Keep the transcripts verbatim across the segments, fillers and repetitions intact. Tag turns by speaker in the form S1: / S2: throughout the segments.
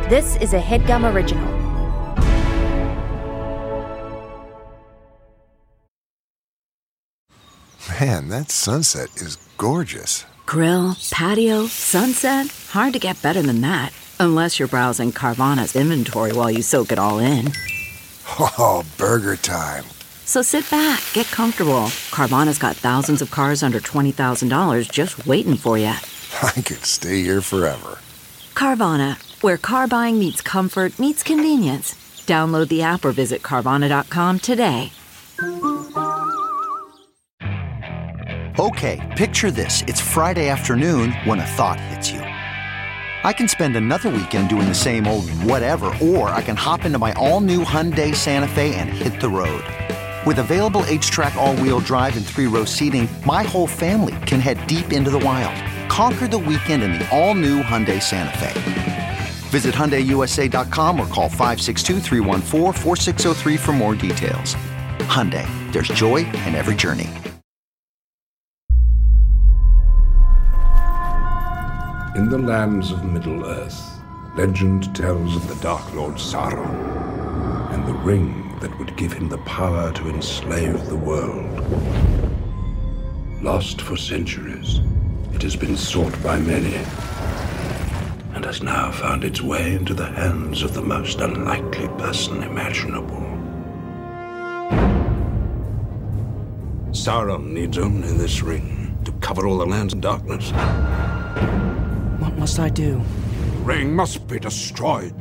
S1: This is a HeadGum original.
S2: Man, that sunset is gorgeous.
S3: Grill, patio, sunset. Hard to get better than that. Unless you're browsing Carvana's inventory while you soak it all in.
S2: Oh, burger time.
S3: So sit back, get comfortable. Carvana's got thousands of cars under twenty thousand dollars just waiting for you.
S2: I could stay here forever.
S3: Carvana, where car buying meets comfort meets convenience. Download the app or visit Carvana dot com today.
S4: Okay, picture this. It's Friday afternoon when a thought hits you. I can spend another weekend doing the same old whatever, or I can hop into my all-new Hyundai Santa Fe and hit the road. With available H-Track all-wheel drive and three-row seating, my whole family can head deep into the wild. Conquer the weekend in the all-new Hyundai Santa Fe. Visit Hyundai U S A dot com or call five six two, three one four, four six zero three for more details. Hyundai, there's joy in every journey.
S5: In the lands of Middle-earth, legend tells of the Dark Lord Sauron and the ring that would give him the power to enslave the world. Lost for centuries, it has been sought by many, and has now found its way into the hands of the most unlikely person imaginable. Sauron needs only this ring to cover all the lands in darkness.
S6: What must I do?
S5: The ring must be destroyed.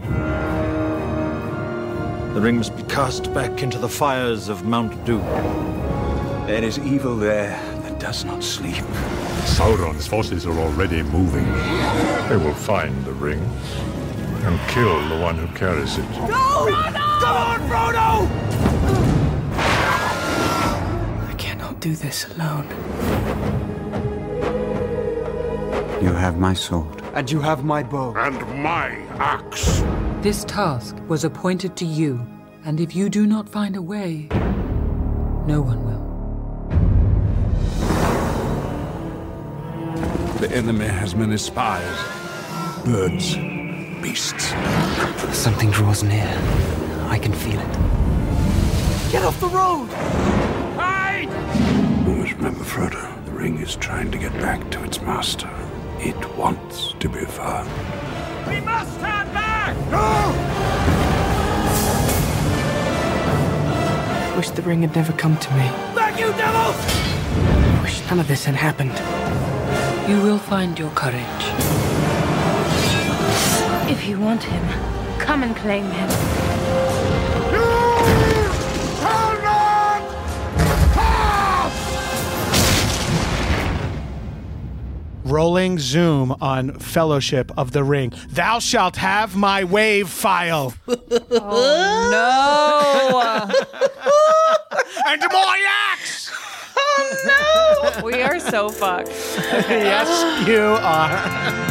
S7: The ring must be cast back into the fires of Mount Doom.
S5: There is evil there that does not sleep.
S8: Sauron's forces are already moving. They will find the ring and kill the one who carries it.
S6: Go! Frodo! Come on, Frodo! I cannot do this alone.
S9: You have my sword.
S6: And you have my bow.
S5: And my axe.
S10: This task was appointed to you, and if you do not find a way, no one will.
S5: The enemy has many spies. Birds, beasts.
S6: Something draws near. I can feel it. Get off the road!
S5: Hide! You must remember, Frodo, the ring is trying to get back to its master. It wants to be found.
S11: We must stand back!
S5: No!
S6: I wish the ring had never come to me.
S11: Back, you devils!
S6: I wish none of this had happened.
S10: You will find your courage.
S1: If you want him, come and claim him.
S12: Rolling zoom on Fellowship of the Ring. Thou shalt have my wave file.
S13: Oh, no.
S12: And my axe.
S13: Oh, no. We are so fucked. Okay.
S12: Yes, you are.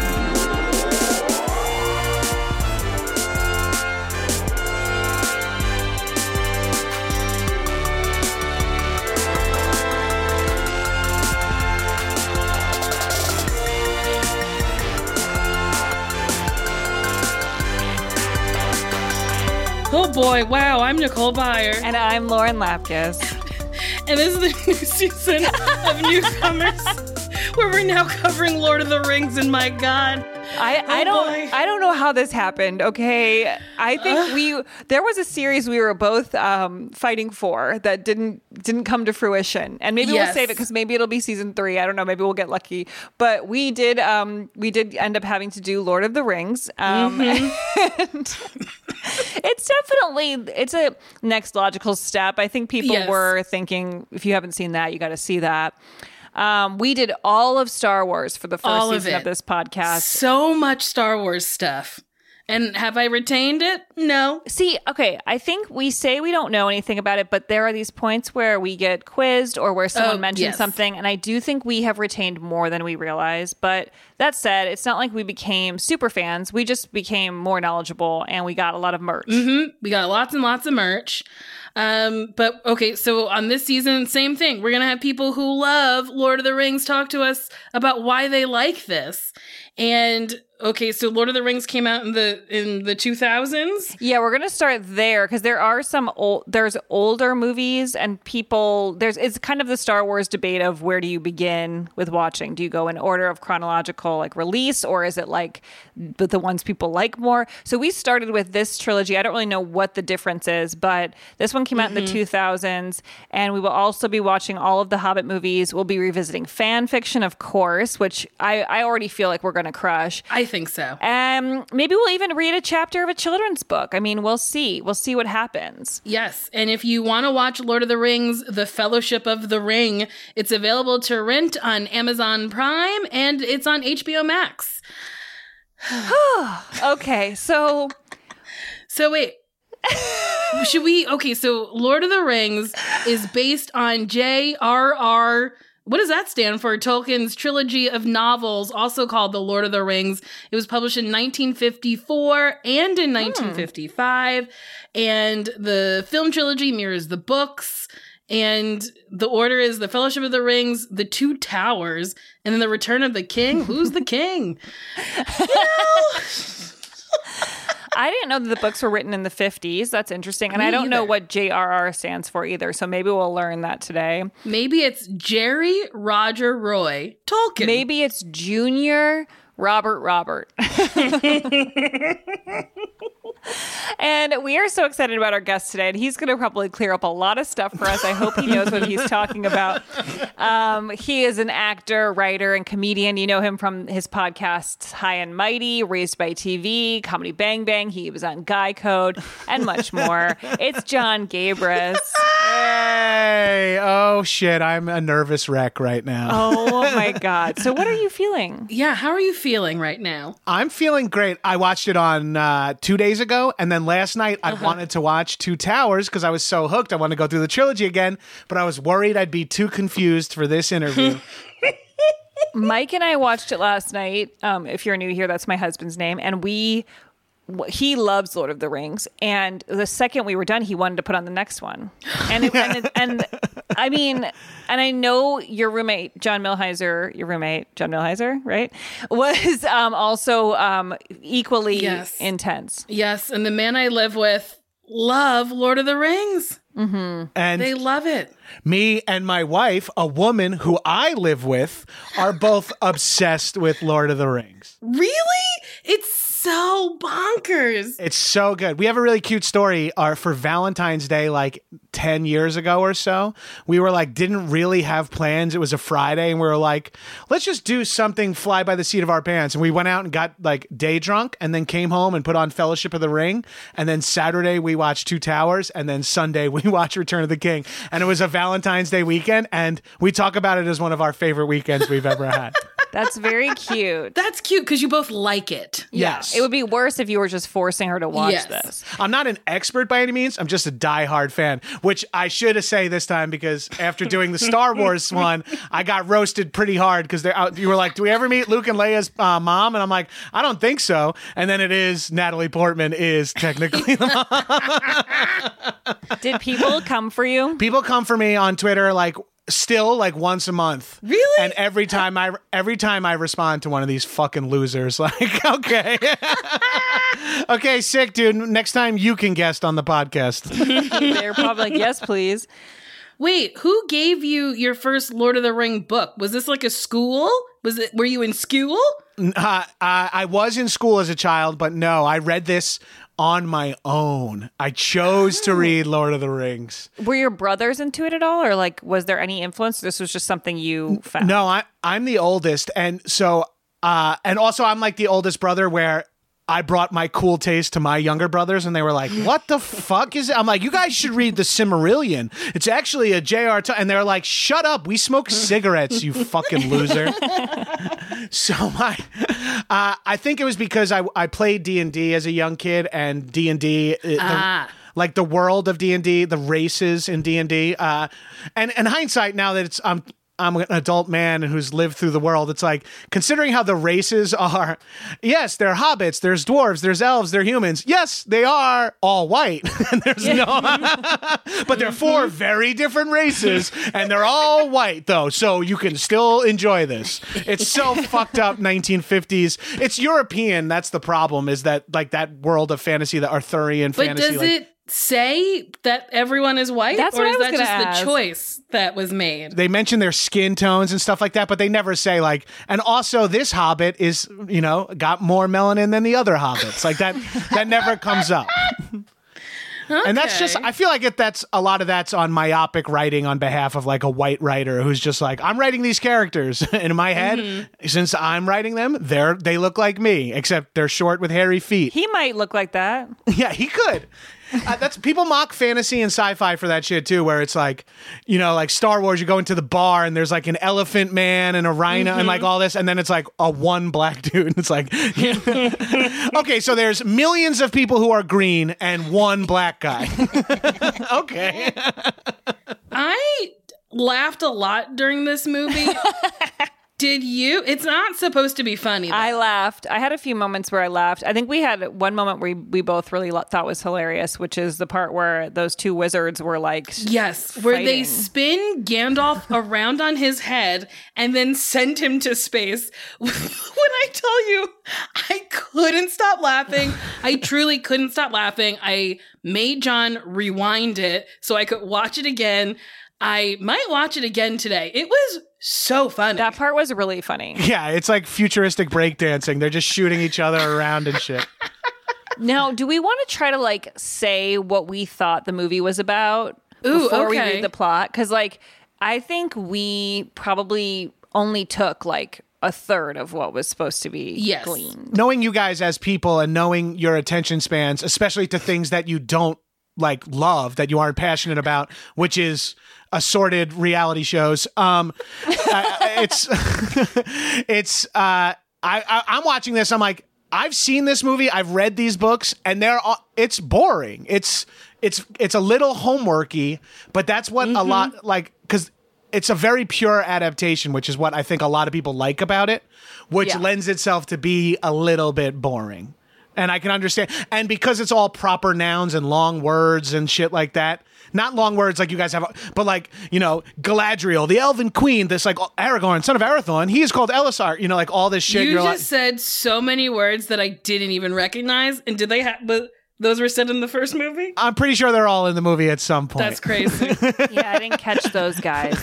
S14: Oh boy, wow, I'm Nicole Byer.
S13: And I'm Lauren Lapkus.
S14: And this is the new season of Newcomers, where we're now covering Lord of the Rings, and my God.
S13: I, I
S14: oh
S13: don't
S14: boy.
S13: I don't know how this happened, okay? I think uh, we there was a series we were both um, fighting for that didn't didn't come to fruition. And maybe
S14: yes.
S13: we'll save it because maybe it'll be season three. I don't know, maybe we'll get lucky. But we did um, we did end up having to do Lord of the Rings. Um, mm-hmm. And it's definitely it's a next logical step. I think people
S14: yes.
S13: were thinking, if you haven't seen that, you got to see that. Um, we did all of Star Wars for the first all season of, of this podcast.
S14: So much Star Wars stuff. And have I retained it? No.
S13: See, okay, I think we say we don't know anything about it, but there are these points where we get quizzed or where someone
S14: oh,
S13: mentions
S14: yes.
S13: something, and I do think we have retained more than we realize, but That said, it's not like we became super fans. We just became more knowledgeable, and we got a lot of merch.
S14: Mm-hmm. We got lots and lots of merch. Um, but okay, so on this season, same thing. We're going to have people who love Lord of the Rings talk to us about why they like this. And okay, so Lord of the Rings came out in the in the two thousands.
S13: Yeah, we're gonna start there because there are some old. There's older movies and people. There's it's kind of the Star Wars debate of where do you begin with watching? Do you go in order of chronological like release, or is it like the, the ones people like more? So we started with this trilogy. I don't really know what the difference is, but this one came out mm-hmm. in the two thousands, and we will also be watching all of the Hobbit movies. We'll be revisiting fan fiction, of course, which I I already feel like we're gonna crush.
S14: I think so.
S13: Um, maybe we'll even read a chapter of a children's book. I mean, we'll see. We'll see what happens.
S14: Yes. And if you want to watch Lord of the Rings, The Fellowship of the Ring, it's available to rent on Amazon Prime and it's on H B O Max.
S13: Okay. So,
S14: so wait. Should we? Okay. So Lord of the Rings is based on J R R What does that stand for? Tolkien's trilogy of novels, also called The Lord of the Rings. It was published in nineteen fifty-four and in nineteen fifty-five. Hmm. And the film trilogy mirrors the books. And the order is The Fellowship of the Rings, The Two Towers, and then The Return of the King. Who's the king? You know?
S13: I didn't know that the books were written in the fifties. That's interesting. And
S14: Me
S13: I don't
S14: either.
S13: know what J R R stands for either. So maybe we'll learn that today.
S14: Maybe it's Jerry Roger Roy Tolkien.
S13: Maybe it's Junior Robert Robert. And we are so excited about our guest today, and he's going to probably clear up a lot of stuff for us. I hope he knows what he's talking about. Um, he is an actor, writer, and comedian. You know him from his podcasts High and Mighty, Raised by T V, Comedy Bang Bang. He was on Guy Code, and much more. It's John Gabris.
S12: Hey! Oh, shit. I'm a nervous wreck right now.
S13: Oh, my God. So what are you feeling?
S14: Yeah, how are you feeling right now?
S12: I'm feeling great. I watched it on uh, two days ago, and then last night I uh-huh. wanted to watch Two Towers because I was so hooked. I wanted to go through the trilogy again, but I was worried I'd be too confused for this interview.
S13: Mike and I watched it last night. Um, if you're new here, that's my husband's name. And we... he loves Lord of the Rings, and the second we were done, he wanted to put on the next one. And it, and, it, and I mean, and I know your roommate John Milheiser, your roommate John Milheiser, right, was um, also um, equally
S14: yes.
S13: intense.
S14: Yes, and the man I live with love Lord of the Rings.
S13: Mm-hmm.
S12: And
S14: they love it.
S12: Me and my wife, a woman who I live with, are both obsessed with Lord of the Rings.
S14: Really? It's so bonkers.
S12: It's so good. We have a really cute story uh, for Valentine's Day, like ten years ago or so. We were like, didn't really have plans. It was a Friday, and we were like, let's just do something fly by the seat of our pants. And we went out and got like day drunk, and then came home and put on Fellowship of the Ring. And then Saturday we watched Two Towers, and then Sunday we watched Return of the King. And it was a Valentine's Day weekend, and we talk about it as one of our favorite weekends we've ever had.
S13: That's very cute.
S14: That's cute because you both like it.
S12: Yes.
S13: It would be worse if you were just forcing her to watch
S14: yes.
S13: this.
S12: I'm not an expert by any means. I'm just a diehard fan, which I should say this time because after doing the Star Wars one, I got roasted pretty hard because you were like, do we ever meet Luke and Leia's uh, mom? And I'm like, I don't think so. And then it is Natalie Portman is technically the mom.
S13: Did people come for you?
S12: People come for me on Twitter like still like once a month.
S14: Really?
S12: And every time I every time I respond to one of these fucking losers, like, okay. Okay, sick, dude. Next time you can guest on the podcast.
S13: They're probably like, yes, please.
S14: Wait, who gave you your first Lord of the Ring book? Was this like a school? Was it? Were you in school?
S12: Uh, I, I was in school as a child, but no, I read this on my own. I chose to read Lord of the Rings.
S13: Were your brothers into it at all? Or like, was there any influence? This was just something you found?
S12: No, I, I'm the oldest. And so, uh, and also I'm like the oldest brother where I brought my cool taste to my younger brothers and they were like, what the fuck is it? I'm like, you guys should read the Silmarillion. It's actually a J R. T-. And they're like, shut up. We smoke cigarettes, you fucking loser. So my, uh, I think it was because I, I played D and D as a young kid and D and D,
S14: ah.
S12: like the world of D and D, the races in D and D. Uh, and, and hindsight now that it's, um, I'm an adult man who's lived through the world. It's like, considering how the races are, yes, they're hobbits, there's dwarves, there's elves, they're humans. Yes, they are all white. And there's no, but they're four very different races, and they're all white though, so you can still enjoy this. It's so fucked up nineteen fifties. It's European. That's the problem. Is that like that world of fantasy, the Arthurian
S14: but
S12: fantasy?
S14: Does
S12: like,
S14: it say that everyone is white,
S13: That's
S14: or
S13: what
S14: is
S13: I was
S14: that
S13: gonna
S14: just
S13: ask.
S14: the choice that was made?
S12: They mention their skin tones and stuff like that, but they never say like, and also this hobbit is, you know, got more melanin than the other hobbits. Like that, that never comes up.
S14: Okay.
S12: And that's just, I feel like it, that's a lot of that's on myopic writing on behalf of like a white writer who's just like, I'm writing these characters in my head. Mm-hmm. Since I'm writing them, they're, they look like me, except they're short with hairy feet.
S13: He might look like that.
S12: Yeah, he could. Uh, that's people mock fantasy and sci-fi for that shit too, where it's like, you know, like Star Wars, you go into the bar and there's like an elephant man and a rhino mm-hmm. and like all this, and then it's like a one black dude. And it's like, okay, so there's millions of people who are green and one black guy. Okay.
S14: I laughed a lot during this movie. Did you? It's not supposed to be funny, though.
S13: I laughed. I had a few moments where I laughed. I think we had one moment where we, we both really lo- thought was hilarious, which is the part where those two wizards were like,
S14: yes, where
S13: fighting.
S14: They spin Gandalf around on his head and then send him to space. When I tell you, I couldn't stop laughing. I truly couldn't stop laughing. I made John rewind it so I could watch it again. I might watch it again today. It was so funny.
S13: That part was really funny.
S12: Yeah, it's like futuristic breakdancing. They're just shooting each other around and shit.
S13: Now, do we want to try to like say what we thought the movie was about
S14: Ooh,
S13: before
S14: okay.
S13: we read the plot? Because like, I think we probably only took like a third of what was supposed to be
S14: yes.
S13: gleaned.
S12: Knowing you guys as people and knowing your attention spans, especially to things that you don't like love, that you aren't passionate about, which is assorted reality shows. Um, uh, it's it's uh, I, I I'm watching this. I'm like, I've seen this movie. I've read these books, and they're all, it's boring. It's it's it's a little homeworky, but that's what mm-hmm. a lot like because it's a very pure adaptation, which is what I think a lot of people like about it, which
S13: yeah.
S12: lends itself to be a little bit boring. And I can understand. And because it's all proper nouns and long words and shit like that, not long words like you guys have, but like, you know, Galadriel, the Elven Queen, this like Aragorn, son of Arathorn, he is called Elisar, you know, like all this shit.
S14: You
S12: You're
S14: just
S12: like,
S14: said so many words that I didn't even recognize. And did they have, but those were said in the first movie?
S12: I'm pretty sure they're all in the movie at some point.
S14: That's crazy.
S13: Yeah, I didn't catch those guys.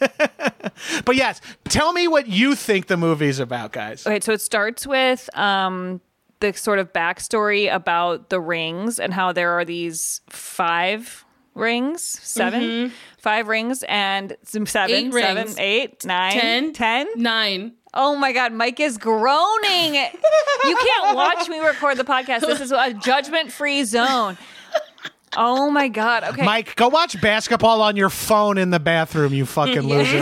S12: But yes, tell me what you think the movie's about, guys.
S13: Okay, so it starts with um, the sort of backstory about the rings and how there are these five rings, seven, mm-hmm. five rings, and some seven,
S14: eight
S13: seven,
S14: rings.
S13: eight, nine,
S14: ten,
S13: ten,
S14: nine.
S13: Oh my God, Mike is groaning. You can't watch me record the podcast. This is a judgment-free zone. Oh my God. Okay.
S12: Mike, go watch basketball on your phone in the bathroom, you fucking loser.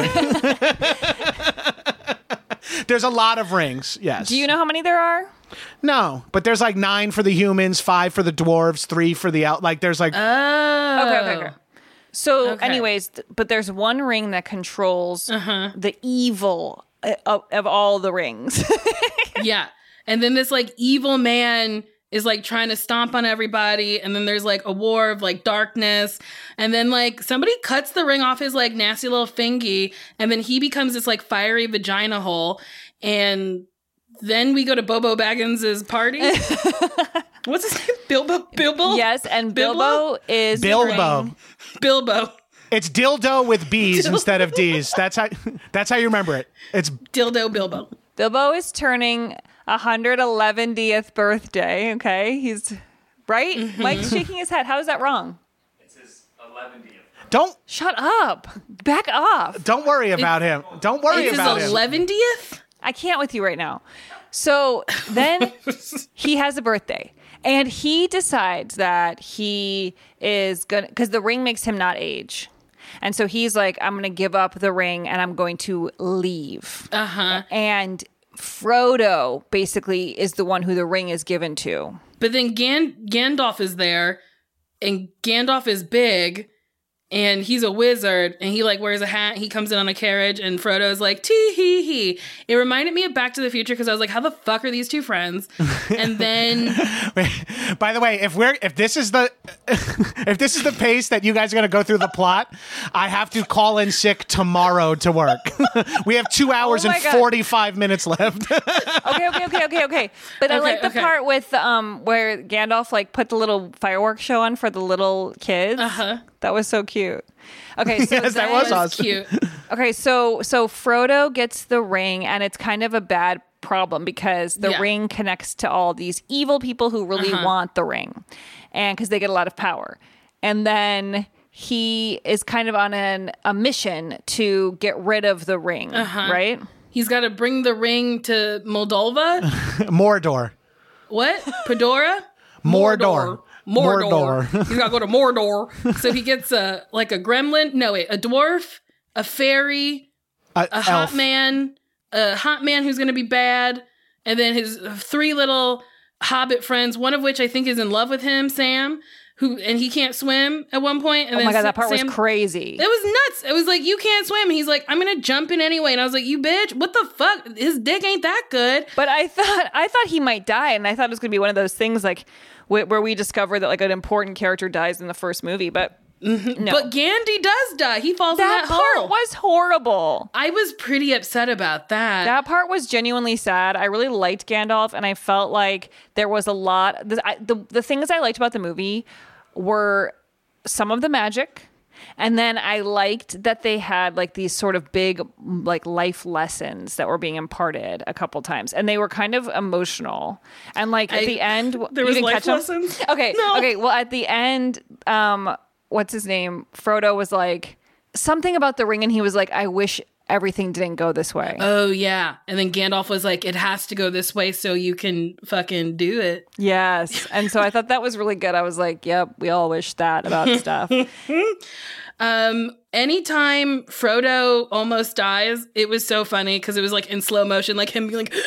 S12: There's a lot of rings, yes.
S13: Do you know how many there are?
S12: No, but there's like nine for the humans, five for the dwarves, three for the out. Like there's like.
S14: Oh.
S13: Okay, okay, okay. So,
S14: Okay.
S13: anyways, th- but there's one ring that controls
S14: Uh-huh.
S13: the evil uh, of, of all the rings.
S14: Yeah. And then this like evil man is like trying to stomp on everybody. And then there's like a war of like darkness. And then like somebody cuts the ring off his like nasty little fingy. And then he becomes this like fiery vagina hole. And then we go to Bobo Baggins' party. What's his name? Bilbo? Bilbo?
S13: Yes, and Bilbo,
S14: Bilbo?
S13: is
S12: Bilbo.
S13: ring.
S14: Bilbo.
S12: It's dildo with B's
S14: Dildo.
S12: instead of D's. That's how. That's how you remember it. It's
S14: Dildo Bilbo.
S13: Bilbo is turning one hundred eleventieth birthday. Okay, he's right.
S14: Mm-hmm.
S13: Mike's shaking his head. How is that wrong?
S15: It's his eleventieth.
S12: don't
S13: Shut up. Back off.
S12: don't worry about him. Don't worry
S14: It's
S12: about
S14: his
S12: him.
S14: eleventieth?
S13: I can't with you right now. So then he has a birthday and he decides that he is going to, because the ring makes him not age. And so he's like, I'm going to give up the ring and I'm going to leave.
S14: Uh-huh.
S13: And Frodo basically is the one who the ring is given to.
S14: But then Gan- Gandalf is there, and Gandalf is big, and he's a wizard, and he like wears a hat. He comes in on a carriage, and Frodo's like tee hee hee. It reminded me of Back to the Future because I was like, how the fuck are these two friends? And then,
S12: Wait, by the way, if we're if this is the if this is the pace that you guys are gonna go through the plot, I have to call in sick tomorrow to work. We have two hours
S13: Oh my
S12: and
S13: God.
S12: forty-five minutes left.
S13: Okay, okay, okay, okay, okay. But I
S14: Okay,
S13: like the
S14: okay.
S13: part with um where Gandalf like put the little fireworks show on for the little kids.
S14: Uh-huh.
S13: That was so cute. Okay, so
S12: Yes, that
S13: then-
S12: was awesome.
S14: cute.
S13: Okay, so so Frodo gets the ring, and it's kind of a bad problem because the
S14: Yeah.
S13: ring connects to all these evil people who really
S14: Uh-huh.
S13: want the ring, and because they get a lot of power. And then he is kind of on an a mission to get rid of the ring,
S14: Uh-huh.
S13: right?
S14: He's got to bring the ring to Moldova.
S12: Mordor.
S14: What? Pedora?
S12: Mordor.
S14: Mordor.
S12: Mordor.
S14: He's got to go to Mordor. So he gets a like a gremlin. No, wait, a dwarf, a fairy,
S12: Uh,
S14: a hot
S12: elf.
S14: man, a hot man who's going to be bad, and then his three little hobbit friends, one of which I think is in love with him, Sam, who and he can't swim at one point. And
S13: Oh
S14: then
S13: my god,
S14: Sa-
S13: that part
S14: Sam,
S13: was crazy.
S14: It was nuts. It was like, you can't swim. And he's like, I'm gonna jump in anyway. And I was like, you bitch, what the fuck? His dick ain't that good.
S13: But I thought I thought he might die, and I thought it was going to be one of those things like wh- where we discover that like an important character dies in the first movie. But no,
S14: But Gandhi does die. He falls
S13: that,
S14: in that
S13: part
S14: hole.
S13: was horrible.
S14: I was pretty upset about that.
S13: That part was genuinely sad. I really liked Gandalf, and I felt like there was a lot. The, I, the the things I liked about the movie were some of the magic. And then I liked that they had like these sort of big like life lessons that were being imparted a couple times, and they were kind of emotional. And like at
S14: I-
S13: the end,
S14: there
S13: you
S14: was
S13: didn't
S14: life
S13: catch them?
S14: lessons?
S13: Okay,
S14: No.
S13: okay. Well, at the end, um, what's his name? Frodo was like something about the ring, and he was like, "I wish everything didn't go this way."
S14: Oh, yeah. And then Gandalf was like, it has to go this way so you can fucking do it.
S13: Yes. And so I thought that was really good. I was like, yep, we all wish that about stuff.
S14: Um, anytime Frodo almost dies, it was so funny because it was like in slow motion, like him being like,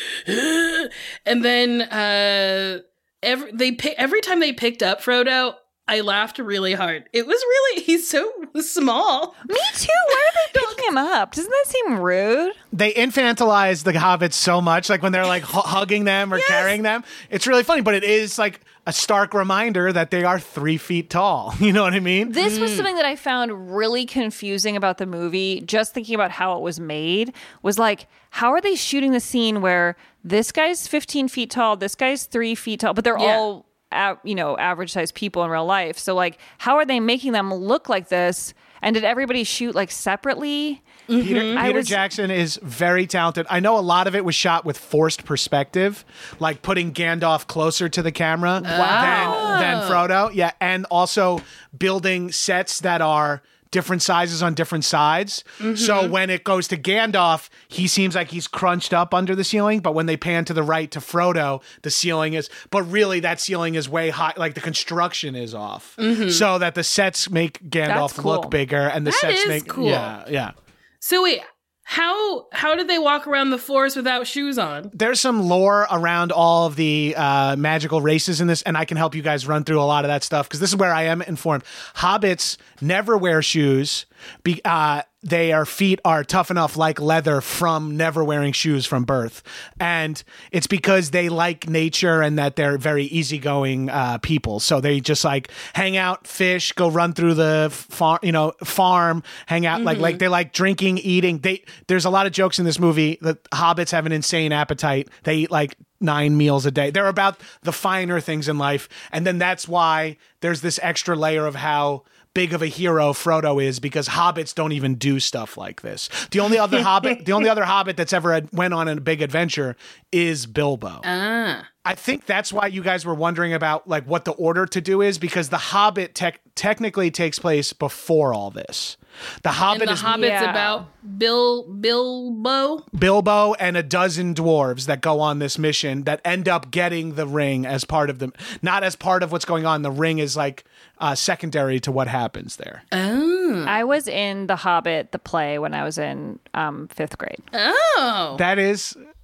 S14: and then uh, every they pick every time they picked up Frodo, I laughed really hard. It was really he's so small.
S13: Me too. Why are they picking him up? Doesn't that seem rude?
S12: They infantilize the hobbits so much, like when they're like hu- hugging them or carrying them. It's really funny, but it is like a stark reminder that they are three feet tall. You know what I mean?
S13: This was something that I found really confusing about the movie. Just thinking about how it was made was like, how are they shooting the scene where this guy's fifteen feet tall, this guy's three feet tall, but they're
S14: Yeah.
S13: all a- you know, average sized people in real life. So like, how are they making them look like this? And did everybody shoot like separately?
S12: Peter,
S13: I
S12: Peter
S13: was-
S12: Jackson is very talented. I know a lot of it was shot with forced perspective, like putting Gandalf closer to the camera
S13: Wow.
S12: than, than Frodo. Yeah, and also building sets that are different sizes on different sides. So when it goes to Gandalf, he seems like he's crunched up under the ceiling, but when they pan to the right to Frodo, the ceiling is, but really that ceiling is way high, like the construction is off. So that the sets make Gandalf
S13: That's cool.
S12: look bigger and the
S14: That
S12: sets
S14: is
S12: make,
S14: cool.
S12: yeah, yeah.
S14: So wait, how how did they walk around the forest without shoes on?
S12: There's some lore around all of the uh, magical races in this, and I can help you guys run through a lot of that stuff because this is where I am informed. Hobbits never wear shoes. Be, uh, their feet are tough enough like leather from never wearing shoes from birth. And it's because they like nature and that they're very easygoing uh, people. So they just like hang out, fish, go run through the farm, you know, farm, hang out, like, like they like drinking, eating. They, there's a lot of jokes in this movie that hobbits have an insane appetite. They eat like nine meals a day. They're about the finer things in life. And then that's why there's this extra layer of how big of a hero Frodo is, because hobbits don't even do stuff like this. The only other hobbit, the only other hobbit that's ever had, went on a big adventure is Bilbo.
S14: Ah.
S12: I think that's why you guys were wondering about like what the order to do is, because the Hobbit tech technically takes place before all this. The Hobbit
S14: And the
S12: is
S14: Hobbit's
S13: Yeah.
S14: about Bill Bilbo.
S12: Bilbo and a dozen dwarves that go on this mission that end up getting the ring as part of the, not as part of what's going on. The ring is like uh, secondary to what happens there.
S14: Oh.
S13: I was in The Hobbit, the play, when I was in um, fifth grade.
S14: Oh.
S12: That is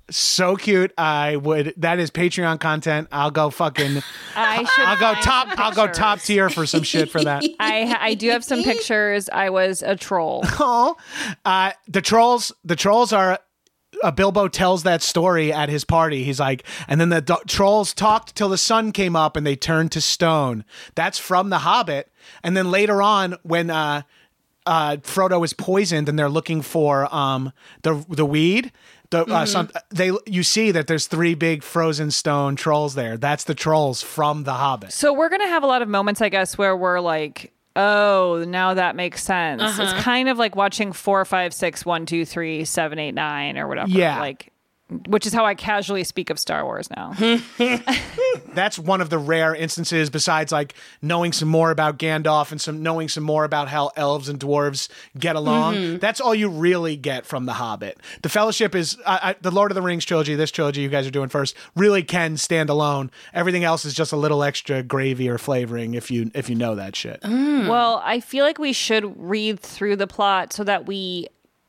S12: So cute. I would. That is Patreon content. I'll go fucking.
S13: I should.
S12: I'll go
S13: find
S12: top.
S13: some
S12: I'll go
S13: pictures.
S12: top tier for some shit for that.
S13: I I do have some pictures. I was a troll.
S12: Oh, uh, the trolls. The trolls are. Uh, Bilbo tells that story at his party. He's like, and then the do- trolls talked till the sun came up, and they turned to stone. That's from The Hobbit. And then later on, when uh, uh, Frodo is poisoned, and they're looking for um, the the weed. The, uh,
S14: Mhm.
S12: some, they you see that there's three big frozen stone trolls there. That's the trolls from The Hobbit.
S13: So we're gonna have a lot of moments, I guess, where we're like, oh, now that makes sense.
S14: Uh-huh.
S13: It's kind of like watching four, five, six, one, two, three, seven, eight, nine, or whatever.
S12: Yeah.
S13: Like, which is how I casually speak of Star Wars now.
S12: That's one of the rare instances, besides like knowing some more about Gandalf and some knowing some more about how elves and dwarves get along.
S14: Mhm.
S12: That's all you really get from The Hobbit. The Fellowship is uh, I, the Lord of the Rings trilogy. This trilogy you guys are doing first really can stand alone. Everything else is just a little extra gravy or flavoring if you if you know that shit.
S13: Well, I feel like we should read through the plot so that we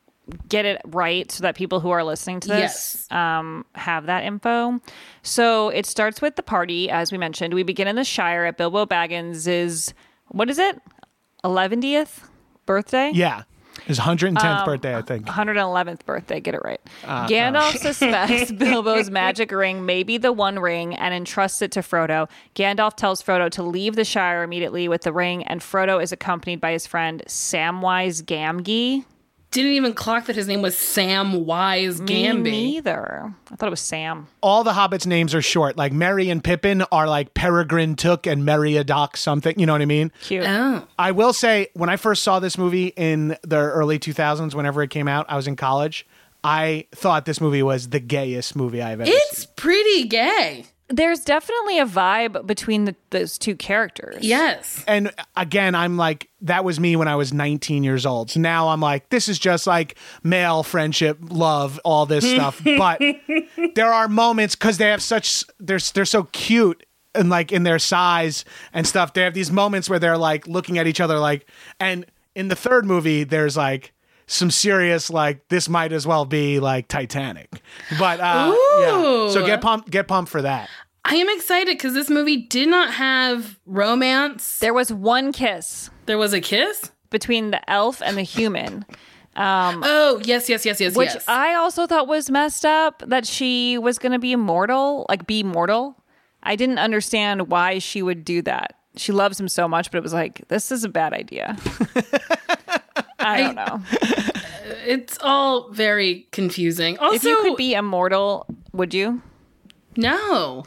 S13: get it right, so that people who are listening to this um, have that info. So it starts with the party, as we mentioned. We begin in the Shire at Bilbo Baggins's, what is it? eleventh birthday?
S12: Yeah. His one hundred tenth
S13: Um,
S12: birthday, I think.
S13: one hundred eleventh birthday, get it right.
S12: Uh,
S13: Gandalf
S12: uh.
S13: suspects Bilbo's magic ring may be the One Ring and entrusts it to Frodo. Gandalf tells Frodo to leave the Shire immediately with the ring, and Frodo is accompanied by his friend Samwise Gamgee.
S14: Didn't even clock that his name was Samwise Gamgee.
S13: Me neither. I thought it was Sam.
S12: All the Hobbits' names are short. Like Merry and Pippin are like Peregrine Took and Meriadoc something. You know what I mean?
S13: Cute.
S14: Oh.
S12: I will say, when I first saw this movie in the early two thousands, whenever it came out, I was in college. I thought this movie was the gayest movie I've ever
S14: It's
S12: seen.
S14: pretty gay.
S13: There's definitely a vibe between the, those two characters.
S14: Yes.
S12: And again, I'm like, that was me when I was nineteen years old. So now I'm like, this is just like male friendship, love, all this stuff. But there are moments, because they have such, they're, they're so cute and like in their size and stuff. They have these moments where they're like looking at each other like, and in the third movie, there's like some serious, like, this might as well be like Titanic. But uh, yeah, so get pumped, get pumped for that.
S14: I am excited because this movie did not have romance.
S13: There was one kiss.
S14: There was a kiss?
S13: Between the elf and the human. Um,
S14: oh, yes, yes, yes, yes,
S13: which
S14: yes.
S13: I also thought was messed up, that she was going to be immortal, like be mortal. I didn't understand why she would do that. She loves him so much, but it was like, this is a bad idea. I don't know.
S14: It's all very confusing. Also,
S13: if you could be immortal, would you?
S14: No.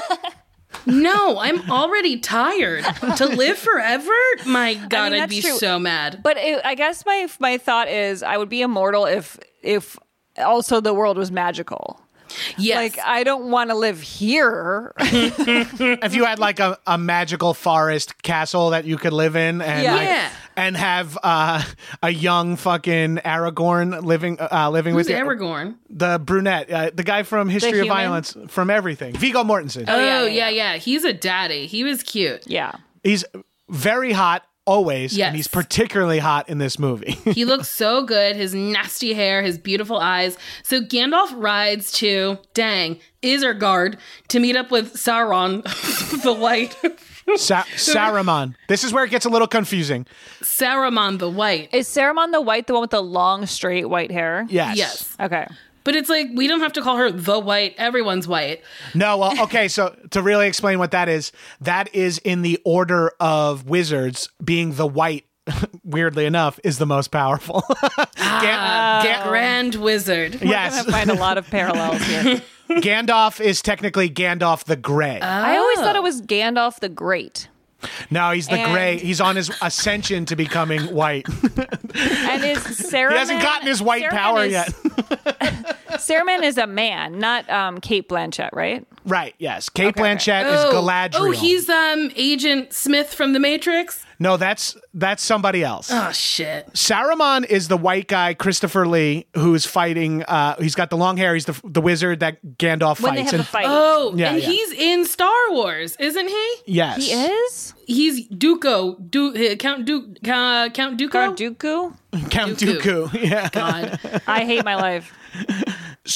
S14: No, I'm already tired. To live forever? My God,
S13: I mean,
S14: I'd
S13: that's
S14: be
S13: true.
S14: so mad.
S13: But it, I guess my my thought is I would be immortal if if also the world was magical.
S14: Yes.
S13: Like, I don't want to live here.
S12: If you had like a, a magical forest castle that you could live in and
S13: Yeah.
S12: like,
S14: Yeah.
S12: and have uh, a young fucking Aragorn living uh, living
S14: Who's
S12: with you.
S14: Aragorn?
S12: The brunette, uh, the guy from History of
S13: human?
S12: Violence, from everything. Viggo Mortensen.
S14: Oh,
S13: yeah,
S14: yeah,
S13: yeah,
S14: yeah, He's a daddy. He was cute.
S13: Yeah.
S12: He's very hot always,
S14: Yes.
S12: and he's particularly hot in this movie.
S14: He looks so good. His nasty hair, his beautiful eyes. So Gandalf rides to, dang, Isengard to meet up with Sauron the White.
S12: Sa- Saruman. This is where it gets a little confusing.
S14: Saruman the White.
S13: Is Saruman the White the one with the long, straight white hair?
S12: Yes.
S14: Yes.
S13: Okay.
S14: But it's like, we don't have to call her the White. Everyone's white.
S12: No, well, okay, so to really explain what that is, that is in the order of wizards, being the white, weirdly enough, is the most powerful.
S14: Ah,
S12: Gan- Gan-
S14: Grand Wizard.
S12: yes.
S13: I'm gonna find a lot of parallels here.
S12: Gandalf is technically Gandalf the Grey.
S13: I always thought it was Gandalf the Great.
S12: no, he's the
S13: and-
S12: Grey. He's on his ascension to becoming white.
S13: And is Saruman...
S12: He hasn't gotten his white
S13: Saruman
S12: power
S13: is-
S12: yet.
S13: Saruman is a man, not um, Kate Blanchett, right?
S12: Right, yes. Kate
S13: Okay, okay.
S12: Blanchett
S14: Oh,
S12: is Galadriel.
S14: oh, he's um Agent Smith from The Matrix.
S12: No, that's that's somebody else.
S14: Oh shit.
S12: Saruman is the white guy, Christopher Lee, who's fighting. Uh, he's got the long hair. He's the the wizard that Gandalf
S13: When they
S12: fights.
S13: have
S12: And-
S13: the fight.
S14: Oh,
S12: Yeah,
S14: and
S12: yeah.
S14: he's in Star Wars, isn't he?
S12: yes,
S13: He is?
S14: He's Dooku, du- uh, Count Duke, uh, Count Dooku.
S13: Count Dooku?
S12: Count
S14: Dooku.
S12: Dooku. Yeah.
S14: God.
S13: I hate my life.
S12: So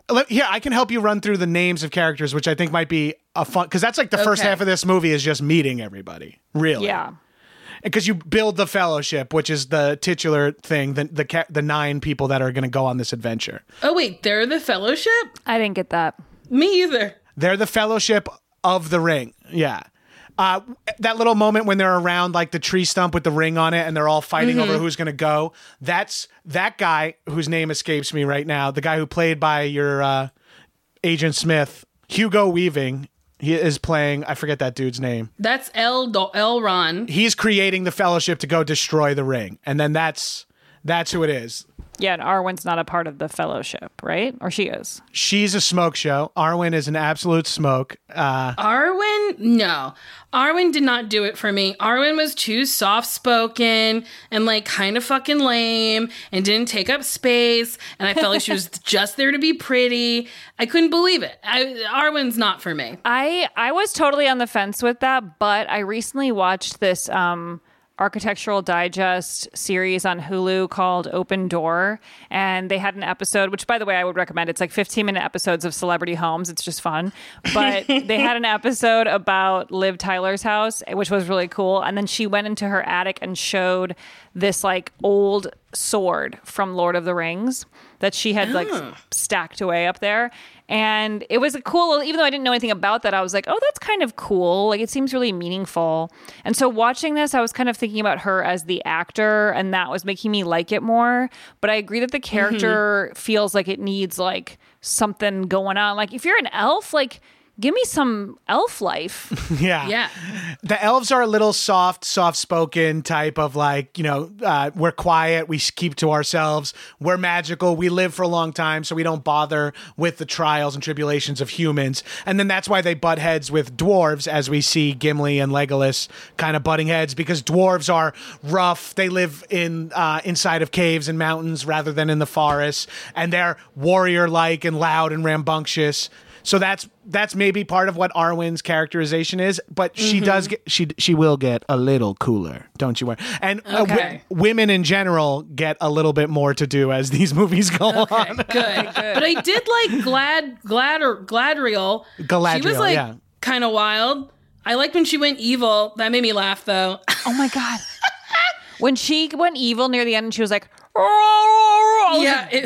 S12: let, here, I can help you run through the names of characters, which I think might be a fun, because that's like the first
S14: Okay.
S12: half of this movie is just meeting everybody, really.
S13: Yeah.
S12: Because you build the Fellowship, which is the titular thing, the the, ca- the nine people that are going to go on this adventure.
S14: Oh, wait, they're the Fellowship?
S13: I didn't get that.
S14: Me either.
S12: They're the Fellowship of the Ring. Yeah. Uh, that little moment when they're around like the tree stump with the ring on it and they're all fighting
S14: Mm-hmm.
S12: over who's going to go. That's that guy whose name escapes me right now. The guy who played by your uh, Agent Smith, Hugo Weaving. He is playing, I forget that dude's name.
S14: That's El Do- Elron.
S12: He's creating the Fellowship to go destroy the ring. And then that's that's who it is.
S13: Yeah, and Arwen's not a part of the Fellowship, right? Or she is.
S12: She's a smoke show. Arwen is an absolute smoke. Uh,
S14: Arwen? No. Arwen did not do it for me. Arwen was too soft-spoken and, like, kind of fucking lame and didn't take up space. And I felt like she was just there to be pretty. I couldn't believe it. I, Arwen's not for me.
S13: I I was totally on the fence with that, but I recently watched this um, Architectural Digest series on Hulu called Open Door, and they had an episode, which, by the way, I would recommend. It's like fifteen minute episodes of celebrity homes. It's just fun. But they had an episode about Liv Tyler's house, which was really cool. And then she went into her attic and showed this like old sword from Lord of the Rings that she had like
S14: Oh.
S13: stacked away up there. And it was a cool, even though I didn't know anything about that, I was like, oh, that's kind of cool. Like, it seems really meaningful. And so watching this, I was kind of thinking about her as the actor, and that was making me like it more. But I agree that the character feels like it needs like something going on. Like, if you're an elf, like, give me some elf life.
S12: yeah.
S14: Yeah.
S12: The elves are a little soft, soft-spoken type of like, you know, uh, we're quiet, we keep to ourselves, we're magical, we live for a long time, so we don't bother with the trials and tribulations of humans. And then that's why they butt heads with dwarves, as we see Gimli and Legolas kind of butting heads, because dwarves are rough, they live in uh, inside of caves and mountains rather than in the forests, and they're warrior-like and loud and rambunctious. So that's that's maybe part of what Arwen's characterization is, but she
S14: Mm-hmm.
S12: does get she she will get a little cooler, don't you worry. And uh, wi-
S14: Okay.
S12: women in general get a little bit more to do as these movies go on.
S14: Good. But I did like Glad Glad or Gladriel.
S12: Galadriel,
S14: She was like
S12: yeah.
S14: kind of wild. I liked when she went evil. That made me laugh though.
S13: Oh my God. When she went evil near the end and she was like, I was
S14: Yeah,
S13: like,
S14: it-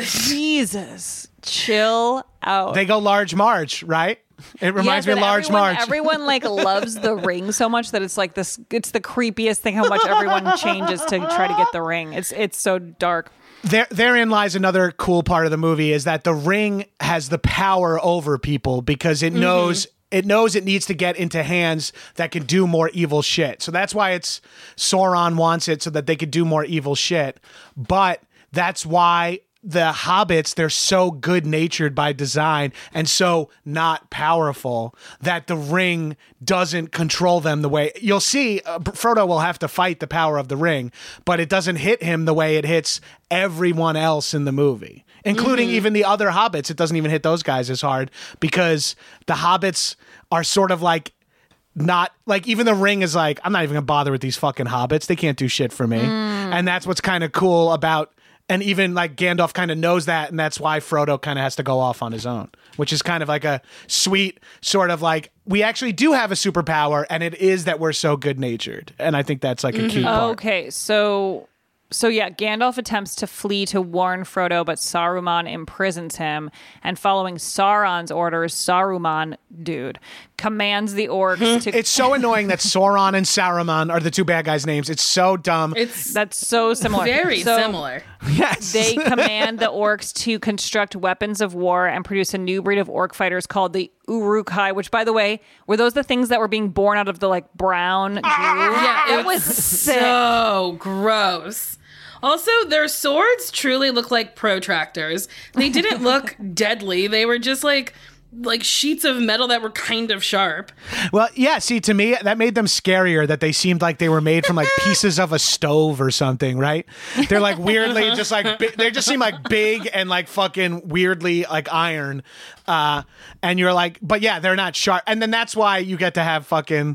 S13: Jesus, chill out.
S12: They go Large Marge, right? It reminds
S13: Yes,
S12: me of
S13: and
S12: Large
S13: everyone,
S12: Marge.
S13: Everyone like loves the ring so much that it's like this. It's the creepiest thing how much everyone changes to try to get the ring. It's it's so dark.
S12: There, therein lies another cool part of the movie is that the ring has the power over people because it knows it knows it needs to get into hands that can do more evil shit. So that's why it's Sauron wants it so that they could do more evil shit. But that's why the hobbits, they're so good-natured by design and so not powerful that the ring doesn't control them the way you'll see. uh, Frodo will have to fight the power of the ring, but it doesn't hit him the way it hits everyone else in the movie, including even the other hobbits. It doesn't even hit those guys as hard because the hobbits are sort of like not like even the ring is like, I'm not even gonna bother with these fucking hobbits. They can't do shit for me. And that's what's kind of cool about. And even like Gandalf kind of knows that, and that's why Frodo kind of has to go off on his own, which is kind of like a sweet sort of like, we actually do have a superpower, and it is that we're so good natured. And I think that's like a key part.
S13: Okay, so so yeah, Gandalf attempts to flee to warn Frodo, but Saruman imprisons him. And following Sauron's orders, Saruman, dude, commands the orcs to.
S12: It's so annoying that Sauron and Saruman are the two bad guys' names. It's so dumb.
S14: It's
S13: That's so similar.
S14: very
S13: So-
S14: similar.
S12: Yes.
S13: They command the orcs to construct weapons of war and produce a new breed of orc fighters called the Uruk-hai, which, by the way, were those the things that were being born out of the like brown goo?
S14: Yeah,
S13: it was sick.
S14: so gross. Also, their swords truly look like protractors. They didn't look deadly. They were just like like sheets of metal that were kind of sharp.
S12: Well, yeah, see, to me, that made them scarier, that they seemed like they were made from like pieces of a stove or something, right? They're like weirdly just like, bi- they just seem like big and like fucking weirdly like iron. Uh, and you're like, but yeah, they're not sharp. And then that's why you get to have fucking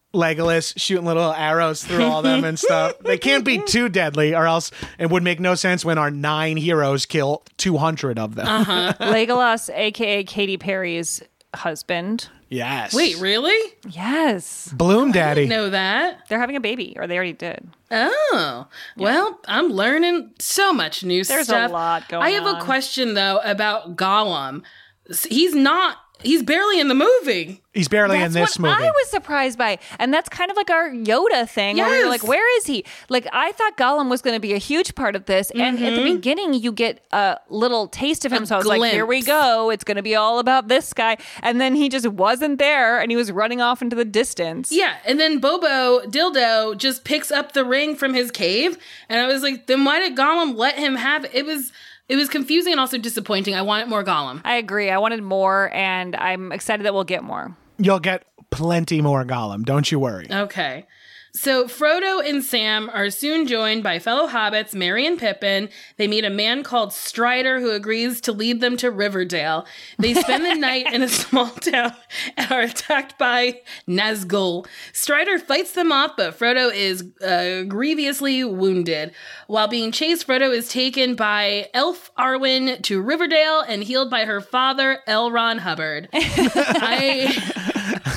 S12: Legolas shooting little arrows through all them and stuff. They can't be too deadly, or else it would make no sense when our nine heroes kill two hundred of them.
S13: Uh-huh. Legolas, aka Katy Perry's husband.
S12: Yes.
S14: Wait, really?
S13: Yes.
S12: Bloom Daddy.
S14: I didn't know that.
S13: They're having a baby, or they already did.
S14: Oh, well, I'm learning so much new
S13: There's
S14: stuff.
S13: a lot going on.
S14: I have a question, though, about Gollum. He's not, he's barely in the movie.
S12: He's barely
S13: That's
S12: in this
S13: what
S12: movie.
S13: I was surprised by. And that's kind of like our Yoda thing. Where we were
S14: Yes.
S13: like, where is he? Like, I thought Gollum was going to be a huge part of this. And at the
S14: Mhm.
S13: beginning, you get a little taste of him.
S14: A
S13: so I was like, here we
S14: glimpse.
S13: go. It's going to be all about this guy. And then he just wasn't there and he was running off into the distance.
S14: Yeah, and then Bobo Dildo just picks up the ring from his cave. And I was like, then why did Gollum let him have it? It was... It was confusing and also disappointing. I wanted more Gollum.
S13: I agree. I wanted more, and I'm excited that we'll get more.
S12: You'll get plenty more Gollum. Don't you worry.
S14: Okay. So Frodo and Sam are soon joined by fellow hobbits, Merry and Pippin. They meet a man called Strider who agrees to lead them to Riverdale. They spend the night in a small town and are attacked by Nazgul. Strider fights them off, but Frodo is uh, grievously wounded. While being chased, Frodo is taken by Elf Arwen to Riverdale and healed by her father, L. Ron Hubbard. I...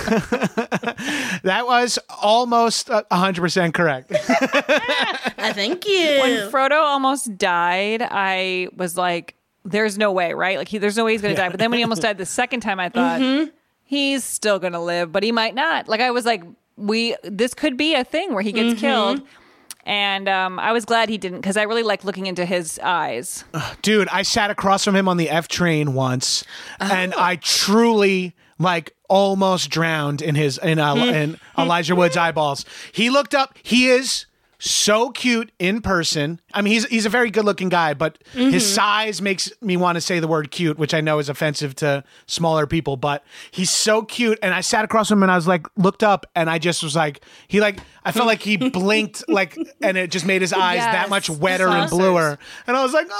S12: That was almost uh, one hundred percent correct.
S14: I thank you.
S13: When Frodo almost died, I was like, there's no way, right? Like, he, there's no way he's going to die. But then when he almost died the second time, I thought,
S14: Mhm.
S13: he's still going to live, but he might not. Like, I was like, we, this could be a thing where he gets
S14: Mhm.
S13: killed. And um, I was glad he didn't, because I really like looking into his eyes.
S12: Dude, I sat across from him on the F train once, and I truly, like, almost drowned in his in, uh, in Elijah Wood's eyeballs. He looked up. He is so cute in person. I mean, he's he's a very good looking guy, but his
S14: Mhm.
S12: size makes me want to say the word cute, which I know is offensive to smaller people, but he's so cute. And I sat across from him and I was like, looked up, and I just was like, he like, I felt like he blinked, like, and it just made his eyes
S14: Yes.
S12: that much wetter
S14: Saucers.
S12: and bluer. And I was like,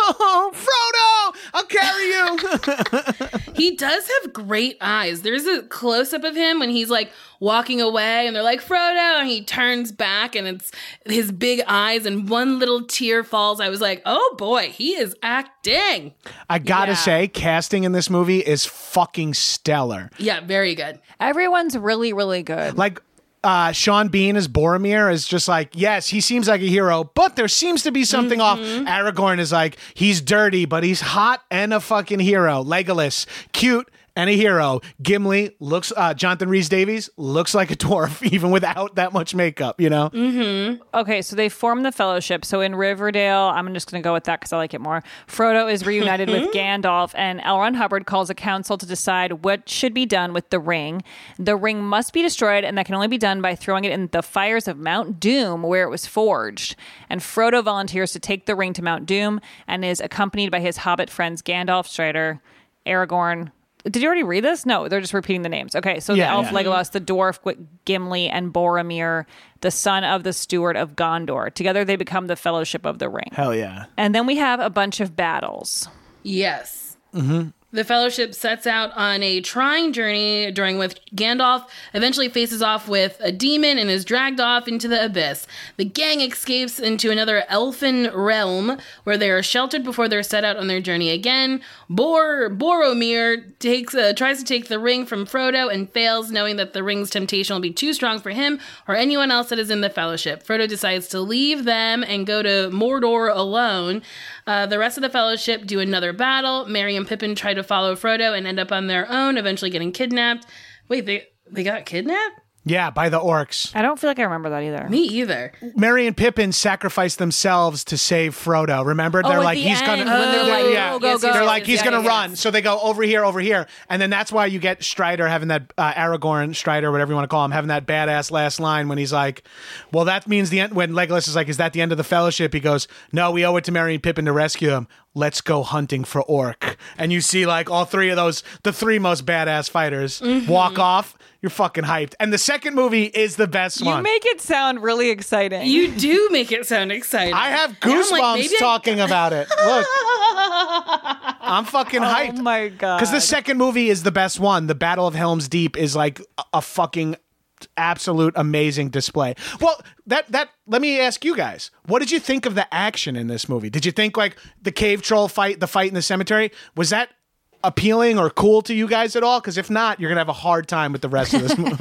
S12: oh, Frodo, I'll carry you.
S14: He does have great eyes. There's a close up of him when he's like walking away and they're like, Frodo, and he turns back and it's his big eyes and one little tear falls. I was like, oh boy, he is acting.
S12: I gotta
S14: Yeah.
S12: say, casting in this movie is fucking stellar.
S14: Yeah, very good.
S13: Everyone's really, really good.
S12: Like, uh, Sean Bean as Boromir is just like, yes, he seems like a hero, but there seems to be something off. Aragorn is like, he's dirty, but he's hot and a fucking hero. Legolas, cute and a hero. Gimli looks, uh, Jonathan Rhys-Davies looks like a dwarf, even without that much makeup, you know?
S13: Mm-hmm. Okay, so they form the Fellowship. So in Riverdale, I'm just going to go with that because I like it more. Frodo is reunited with Gandalf, and L. Ron Hubbard calls a council to decide what should be done with the ring. The ring must be destroyed, and that can only be done by throwing it in the fires of Mount Doom, where it was forged. And Frodo volunteers to take the ring to Mount Doom and is accompanied by his hobbit friends Gandalf, Strider, Aragorn. Did you already read this? No, they're just repeating the names. Okay, so
S12: Yeah,
S13: the elf
S12: yeah.
S13: Legolas, the dwarf Gimli, and Boromir, the son of the steward of Gondor. Together they become the Fellowship of the Ring.
S12: Hell yeah.
S13: And then we have a bunch of battles.
S14: Yes.
S12: Mm-hmm.
S14: The Fellowship sets out on a trying journey during which Gandalf eventually faces off with a demon and is dragged off into the abyss. The gang escapes into another elfin realm where they are sheltered before they're set out on their journey again. Bor Boromir takes uh, tries to take the ring from Frodo and fails, knowing that the ring's temptation will be too strong for him or anyone else that is in the Fellowship. Frodo decides to leave them and go to Mordor alone. Uh, the rest of the Fellowship do another battle. Merry and Pippin try to follow Frodo and end up on their own, eventually getting kidnapped. Wait, they they got kidnapped?
S12: Yeah, by the orcs.
S13: I don't feel like I remember that either.
S14: Me either.
S12: Merry and Pippin sacrificed themselves to save Frodo. Remember?
S13: Oh,
S12: They're
S13: at
S12: like,
S13: the
S12: he's
S13: end,
S12: gonna.
S13: when they're
S12: they're-
S13: like,
S12: yeah.
S13: go, go, go.
S12: They're like,
S13: Yes,
S12: he's
S13: yes,
S12: gonna
S13: yes.
S12: run. So they go over here, over here, and then that's why you get Strider having that uh, Aragorn, Strider, whatever you want to call him, having that badass last line when he's like, "Well, that means the end." When Legolas is like, "Is that the end of the Fellowship?" He goes, "No, we owe it to Merry and Pippin to rescue him. Let's go hunting for orc." And you see like all three of those, the three most badass fighters,
S13: Mhm.
S12: walk off. You're fucking hyped. And the second movie is the best
S13: You
S12: one.
S13: make it sound really exciting.
S14: You do make it sound exciting.
S12: I have
S14: And I'm
S12: goosebumps
S14: like, maybe I-
S12: talking about it. Look, I'm fucking hyped.
S13: Oh my god!
S12: Because the second movie is the best one. The Battle of Helm's Deep is like a, a fucking absolute amazing display. Well, that that let me ask you guys, what did you think of the action in this movie? Did you think like the cave troll fight, the fight in the cemetery, was that appealing or cool to you guys at all? Because if not, you're gonna have a hard time with the rest of this movie.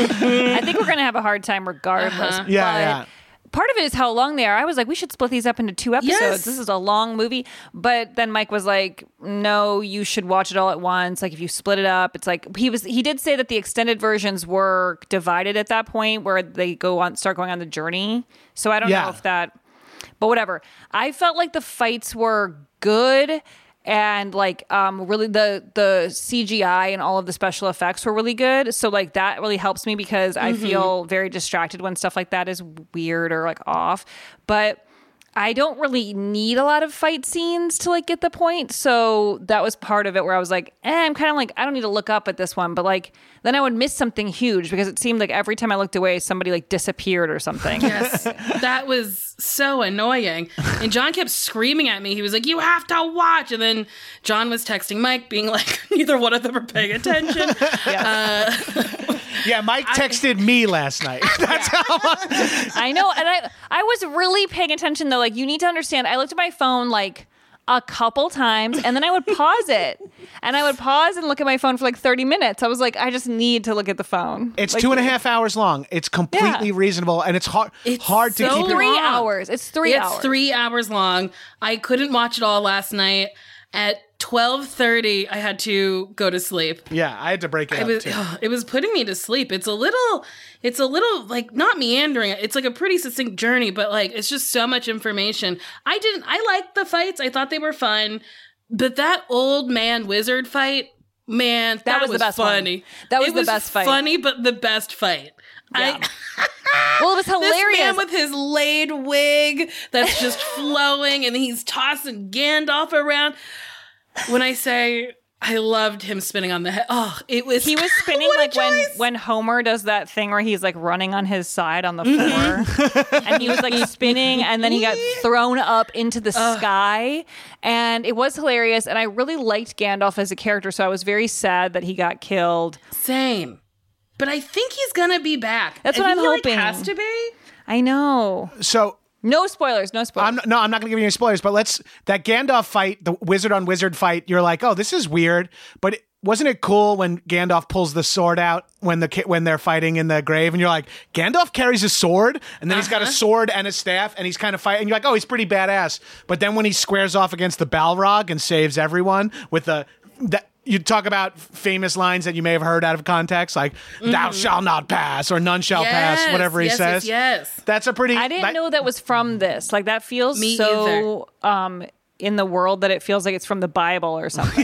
S13: I think we're gonna have a hard time regardless.
S14: Uh-huh.
S12: Yeah,
S13: but
S12: yeah.
S13: Part of it is how long they are. I was like, we should split these up into two episodes.
S14: Yes.
S13: This is a long movie. But then Mike was like, no, you should watch it all at once. Like if you split it up, it's like he was he did say that the extended versions were divided at that point where they go on start going on the journey. So I don't
S12: Yeah.
S13: know if that but whatever. I felt like the fights were good. And like um really the the C G I and all of the special effects were really good. So like that really helps me because I
S14: Mm-hmm.
S13: feel very distracted when stuff like that is weird or like off. But I don't really need a lot of fight scenes to like get the point. So that was part of it where I was like, eh, I'm kind of like, I don't need to look up at this one. But like, then I would miss something huge because it seemed like every time I looked away, somebody like disappeared or something.
S14: Yes, that was so annoying. And John kept screaming at me. He was like, you have to watch. And then John was texting Mike being like, neither one of them are paying attention. Uh,
S12: Yeah, Mike texted me last night. That's how I,
S13: I know. And I, I was really paying attention though. Like you need to understand, I looked at my phone like a couple times and then I would pause it and I would pause and look at my phone for like thirty minutes. I was like, I just need to look at the phone.
S12: It's
S13: like,
S12: two and a half hours long. It's completely
S13: Yeah.
S12: reasonable, and it's hard
S14: It's
S12: hard to
S14: so
S12: keep it.
S13: Three
S14: long.
S13: hours. It's three
S14: it's
S13: hours.
S14: three hours long. I couldn't watch it all last night. At twelve thirty, I had to go to sleep.
S12: Yeah, I had to break it
S14: I
S12: up
S14: was,
S12: too.
S14: ugh, it was putting me to sleep. It's a little, it's a little like not meandering. It's like a pretty succinct journey, but like it's just so much information. I didn't, I liked the fights. I thought they were fun, but that old man wizard fight, man, that,
S13: That was the best one.
S14: funny.
S13: That was
S14: It
S13: the best fight.
S14: Funny, but the best fight.
S13: Yeah.
S14: I,
S13: Well, it was hilarious.
S14: This man with his laid wig that's just flowing, and he's tossing Gandalf around. When I say I loved him spinning on the head, oh, it was
S13: He was spinning
S14: what a
S13: like when
S14: choice.
S13: when Homer does that thing where he's like running on his side on the floor, and he was like spinning, and then he got thrown up into the sky, and it was hilarious. And I really liked Gandalf as a character, so I was very sad that he got killed.
S14: Same, but I think he's gonna be back.
S13: That's
S14: And
S13: what I'm
S14: he, like,
S13: hoping.
S14: has to be.
S13: I know.
S12: So
S13: No spoilers. No spoilers.
S12: I'm not, no, I'm not going to give you any spoilers, but let's that Gandalf fight, the wizard on wizard fight. You're like, oh, this is weird, but it, wasn't it cool when Gandalf pulls the sword out when the ki- when they're fighting in the grave, and you're like, Gandalf carries a sword, and then he's got a sword and a staff, and he's kind of fighting. You're like, oh, he's pretty badass. But then when he squares off against the Balrog and saves everyone with the that. You talk about famous lines that you may have heard out of context, like "Thou shalt not pass" or "None shall pass,"
S14: Yes,
S12: whatever he
S14: yes,
S12: says.
S14: Yes, yes.
S12: That's a pretty.
S13: I didn't
S12: that-
S13: know that was from this. Like that feels
S14: Me
S13: so um in the world that it feels like it's from the Bible or something.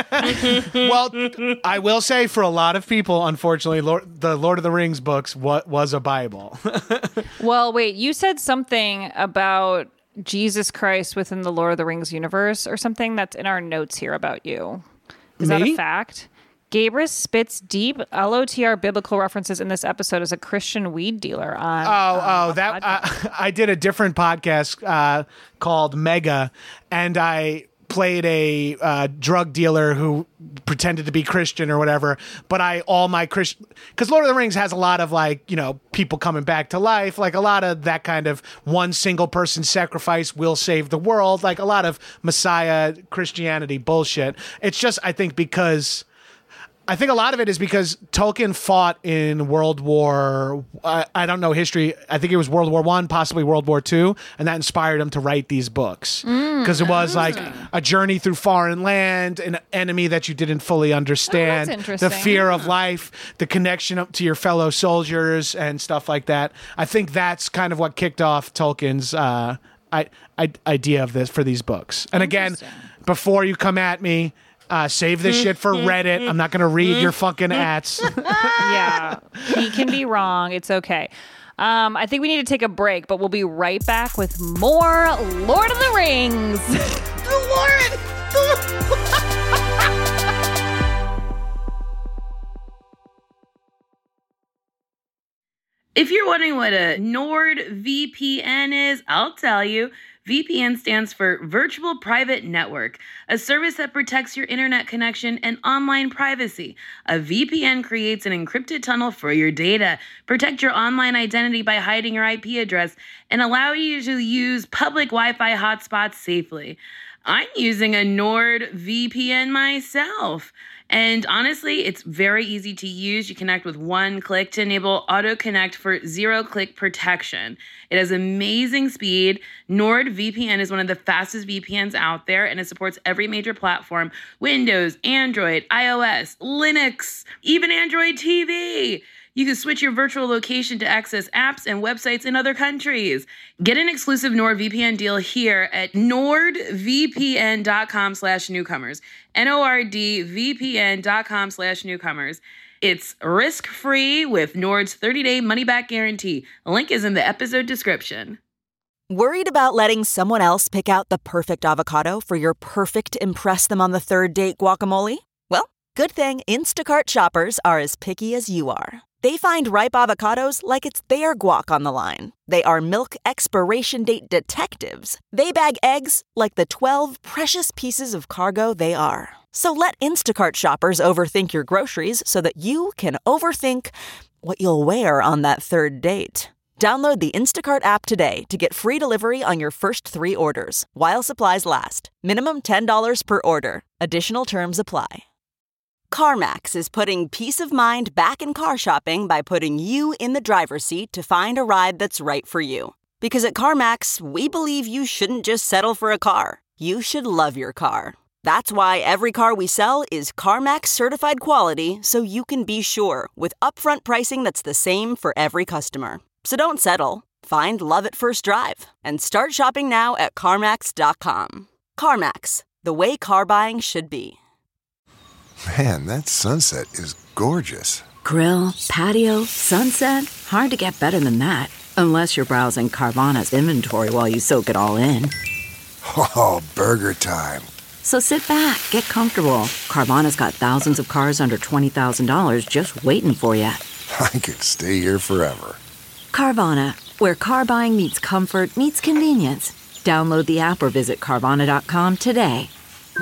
S12: Well, I will say for a lot of people, unfortunately, Lord, the Lord of the Rings books wa- was a Bible.
S13: Well, wait, you said something about Jesus Christ within the Lord of the Rings universe or something that's in our notes here about you. Is that
S12: Me?
S13: a fact? Gabrus spits deep L O T R biblical references in this episode as a Christian weed dealer on.
S12: Oh,
S13: um,
S12: oh, that uh, I did a different podcast uh, called Mega, and I played a uh, drug dealer who pretended to be Christian or whatever. But I all my Christian because Lord of the Rings has a lot of like you know people coming back to life, like a lot of that kind of one single person sacrifice will save the world, like a lot of Messiah Christianity bullshit. It's just I think because. I think a lot of it is because Tolkien fought in World War, I, I don't know history, I think it was World War One, possibly World War Two, and that inspired him to write these books. Because it was like a journey through foreign land, an enemy that you didn't fully understand,
S13: Oh, that's interesting.
S12: the fear of life, the connection up to your fellow soldiers and stuff like that. I think that's kind of what kicked off Tolkien's uh, I, I, idea of this for these books. And again, before you come at me, Uh, save this shit for Reddit. I'm not going to read your fucking ads.
S13: Yeah, he can be wrong. It's okay. Um, I think we need to take a break, but we'll be right back with more Lord of the Rings.
S14: The Lord. If you're wondering what a NordVPN is, I'll tell you.
S16: V P N stands for Virtual Private Network, a service that protects your internet connection and online privacy. A V P N creates an encrypted tunnel for your data, protect your online identity by hiding your I P address, and allow you to use public Wi-Fi hotspots safely. I'm using a NordVPN myself. And honestly, it's very easy to use. You connect with one click to enable auto-connect for zero-click protection. It has amazing speed. NordVPN is one of the fastest V P Ns out there, and it supports every major platform: Windows, Android, iOS, Linux, even Android T V. You can switch your virtual location to access apps and websites in other countries. Get an exclusive NordVPN deal here at nordvpn.com slash newcomers. N-O-R-D-V-P-N.com slash newcomers. It's risk-free with Nord's thirty-day money-back guarantee. The link is in the episode description.
S17: Worried about letting someone else pick out the perfect avocado for your perfect impress-them-on-the-third-date guacamole? Well, good thing Instacart shoppers are as picky as you are. They find ripe avocados like it's their guac on the line. They are milk expiration date detectives. They bag eggs like the twelve precious pieces of cargo they are. So let Instacart shoppers overthink your groceries so that you can overthink what you'll wear on that third date. Download the Instacart app today to get free delivery on your first three orders, while supplies last. Minimum ten dollars per order. Additional terms apply. CarMax is putting peace of mind back in car shopping by putting you in the driver's seat to find a ride that's right for you. Because at CarMax, we believe you shouldn't just settle for a car. You should love your car. That's why every car we sell is CarMax certified quality, so you can be sure with upfront pricing that's the same for every customer. So don't settle. Find love at first drive and start shopping now at CarMax dot com. CarMax, the way car buying should be.
S2: Man, that sunset is gorgeous.
S3: Grill, patio, sunset. Hard to get better than that. Unless you're browsing Carvana's inventory while you soak it all in.
S2: Oh, burger time.
S3: So sit back, get comfortable. Carvana's got thousands of cars under twenty thousand dollars just waiting for you.
S2: I could stay here forever.
S3: Carvana, where car buying meets comfort, meets convenience. Download the app or visit Carvana dot com today.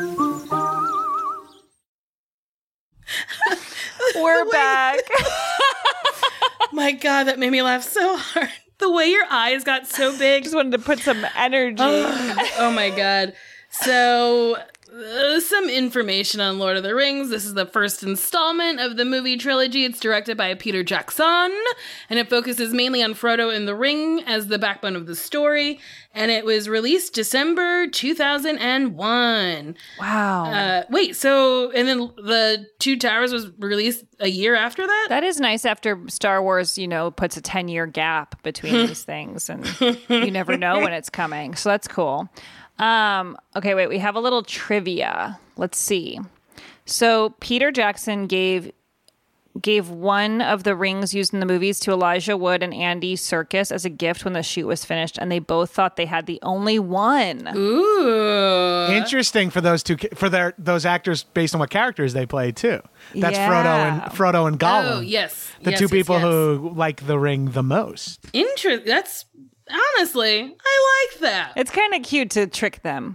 S13: We're back.
S14: My God, that made me laugh so hard. The way your eyes got so big.
S13: Just wanted to put some energy.
S14: Oh, oh my God. So, uh, some information on Lord of the Rings. This is the first installment of the movie trilogy. It's directed by Peter Jackson, and it focuses mainly on Frodo and the Ring as the backbone of the story. And it was released December two thousand one.
S13: Wow.
S14: Uh, wait, so, and then The Two Towers was released a year after that?
S13: That is nice after Star Wars, you know, puts a ten-year gap between these things, and you never know when it's coming. So that's cool. Um, okay, wait, we have a little trivia. Let's see. So Peter Jackson gave gave one of the rings used in the movies to Elijah Wood and Andy Serkis as a gift when the shoot was finished, and they both thought they had the only one.
S14: Ooh.
S12: Interesting for those two, for their those actors based on what characters they played too. That's
S13: Yeah.
S12: Frodo and Frodo and Gollum.
S14: Oh, yes.
S12: The
S14: Yes,
S12: two
S14: yes,
S12: people
S14: yes.
S12: who like the ring the most.
S14: Interest. That's honestly, I like that.
S13: It's kind of cute to trick them.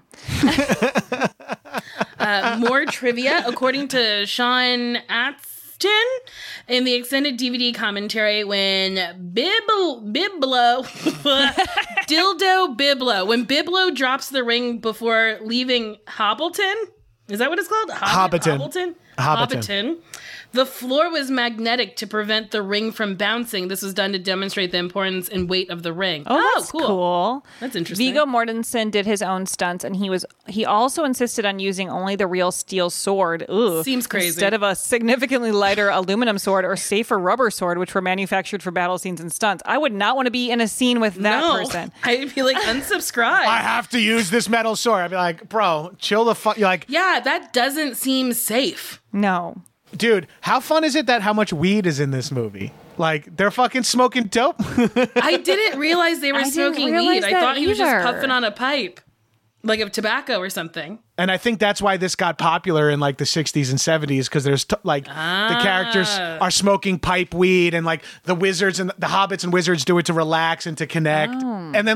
S14: Uh, more trivia, according to Sean Astin, in the extended D V D commentary, when Biblo, Biblo, Dildo Biblo, when Biblo drops the ring before leaving Hobbleton, is that what it's called? Hobbit-
S12: Hobbiton.
S14: Hobbleton?
S12: Hobbiton.
S14: Hobbiton. The floor was magnetic to prevent the ring from bouncing. This was done to demonstrate the importance and weight of the ring.
S13: Oh, that's cool.
S14: That's interesting.
S13: Viggo Mortensen did his own stunts, and he was he also insisted on using only the real steel sword. Ugh,
S14: Seems crazy.
S13: Instead of a significantly lighter aluminum sword or safer rubber sword, which were manufactured for battle scenes and stunts. I would not want to be in a scene with that
S14: no.
S13: person.
S14: I'd be like, unsubscribe.
S12: I have to use this metal sword. I'd be like, bro, chill the fuck. You're like,
S14: yeah, that doesn't seem safe.
S13: No.
S12: Dude, how fun is it that how much weed is in this movie? Like, they're fucking smoking dope.
S14: I didn't realize they were
S13: I didn't
S14: smoking
S13: realize
S14: weed. I
S13: that
S14: thought he was just
S13: either.
S14: puffing on a pipe, like of tobacco or something.
S12: And I think that's why this got popular in like the sixties and seventies, because there's t- like
S14: Ah.
S12: the characters are smoking pipe weed, and like the wizards and the hobbits and wizards do it to relax and to connect.
S13: Oh.
S12: And then like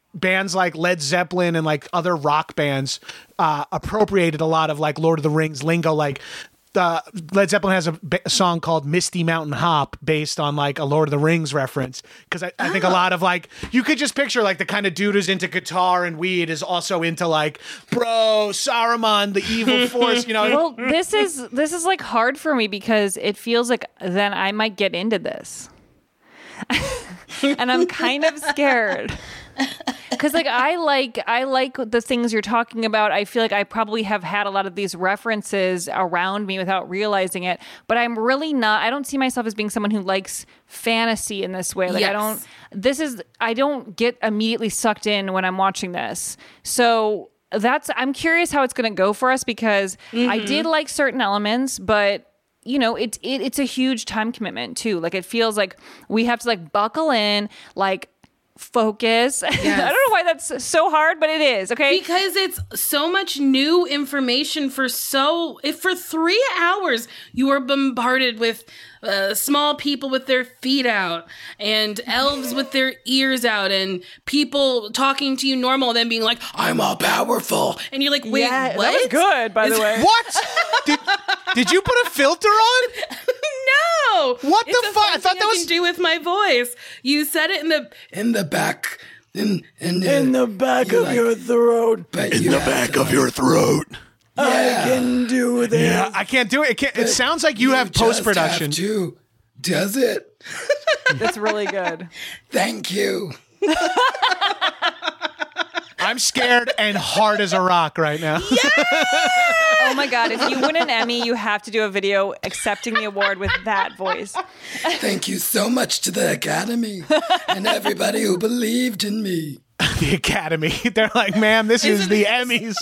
S12: bands like Led Zeppelin and like other rock bands uh, appropriated a lot of like Lord of the Rings lingo. Like uh, Led Zeppelin has a, b- a song called Misty Mountain Hop based on like a Lord of the Rings reference. Because I, I think a lot of like, you could just picture like the kind of dude who's into guitar and weed is also into like, bro, Saruman, the evil force, you know.
S13: Well, this is this is like hard for me because it feels like then I might get into this. And I'm kind of scared. Because like I like I like the things you're talking about. I feel like I probably have had a lot of these references around me without realizing it. But I'm really not. I don't see myself as being someone who likes fantasy in this way. Like
S14: Yes.
S13: I don't. This is. I don't get immediately sucked in when I'm watching this. So that's. I'm curious how it's going to go for us because I
S14: Mhm.
S13: did like certain elements, but. You know, it's it, it's a huge time commitment too. Like it feels like we have to like buckle in, like focus. I don't know why that's so hard, but it is. Okay,
S14: because it's so much new information for so if for three hours you are bombarded with uh, small people with their feet out and elves with their ears out and people talking to you normal and then being like, I'm all powerful, and you're like, wait,
S13: Yeah,
S14: what?
S13: that was good, by the
S14: Is-
S13: way.
S12: What? Did, did you put a filter on?
S14: No.
S12: What the
S14: It's a
S12: fuck?
S14: fun
S12: I thought
S14: thing
S12: that was
S14: can do with my voice. You said it in the in the back in in,
S7: In the back of your throat.
S2: In the back of your throat.
S7: I can do this.
S12: Yeah, I can't do it. It, can't, it sounds like you, have post production.
S7: to. Does it?
S13: That's really good.
S7: Thank you.
S12: I'm scared and hard as a rock right now.
S13: Oh my God, if you win an Emmy, you have to do a video accepting the award with that voice.
S7: Thank you so much to the Academy and everybody who believed in me.
S12: The Academy. They're like, ma'am, this is the Emmys.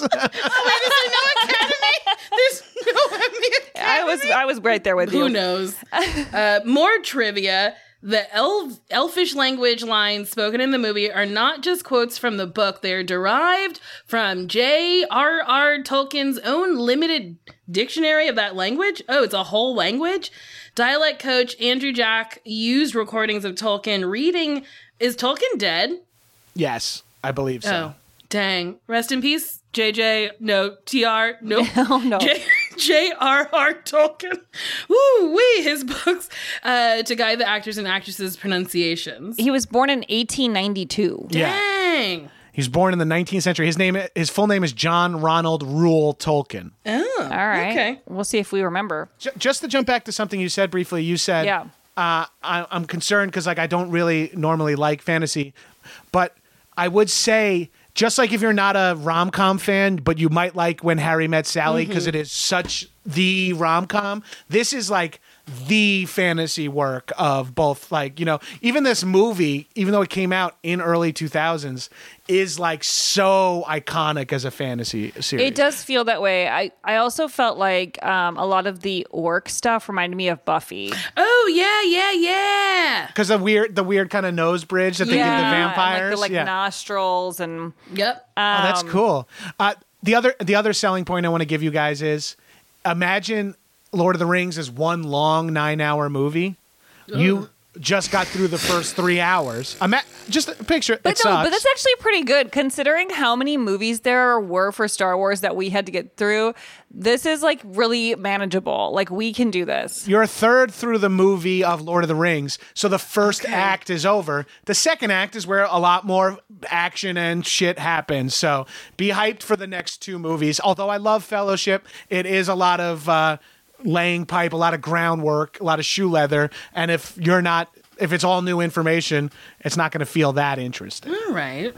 S14: There's no Emmy.
S13: I was I was right there with you.
S14: Who knows? Uh, more trivia. The elf, elfish language lines spoken in the movie are not just quotes from the book. They're derived from J R R Tolkien's own limited dictionary of that language. Oh, it's a whole language? Dialect coach Andrew Jack used recordings of Tolkien reading. Is Tolkien dead?
S12: Yes, I believe so.
S14: Oh, dang. Rest in peace, J J. No, T R. Nope.
S13: Oh, no.
S14: J- J R R Tolkien. Woo wee. His books uh, to guide the actors and actresses' pronunciations.
S13: He was born in eighteen ninety-two.
S12: Yeah.
S14: Dang.
S12: He was born in the nineteenth century. His name, his full name is John Ronald Reuel Tolkien.
S14: Oh,
S13: all right.
S14: Okay.
S13: We'll see if we remember.
S12: J- just to jump back to something you said briefly, you said,
S13: Yeah.
S12: uh, I- I'm concerned because like I don't really normally like fantasy, but I would say, just like if you're not a rom-com fan, but you might like When Harry Met Sally because
S14: Mhm.
S12: is such the rom-com, this is like the fantasy work of both, like, you know, even this movie, even though it came out in early two thousands, is like so iconic as a fantasy series.
S13: It does feel that way. I, I also felt like um, a lot of the orc stuff reminded me of Buffy.
S14: Oh, yeah, yeah, yeah.
S12: Because the weird, the weird kind of nose bridge that they give the
S13: and,
S12: vampires.
S13: like the like
S12: yeah.
S13: nostrils and
S14: Yep.
S12: Oh, that's
S13: um,
S12: cool. Uh, the other the other selling point I want to give you guys is imagine Lord of the Rings is one long nine hour movie. You just got through the first three hours. Ima- just picture it.
S13: But
S12: it
S13: no,
S12: sucks.
S13: but that's actually pretty good considering how many movies there were for Star Wars that we had to get through. This is like really manageable. Like we can do this.
S12: You're a third through the movie of Lord of the Rings, so the first act is over. The second act is where a lot more action and shit happens. So be hyped for the next two movies. Although I love Fellowship, it is a lot of uh, laying pipe, a lot of groundwork, a lot of shoe leather. And if you're not, if it's all new information, it's not going to feel that interesting.
S14: All right.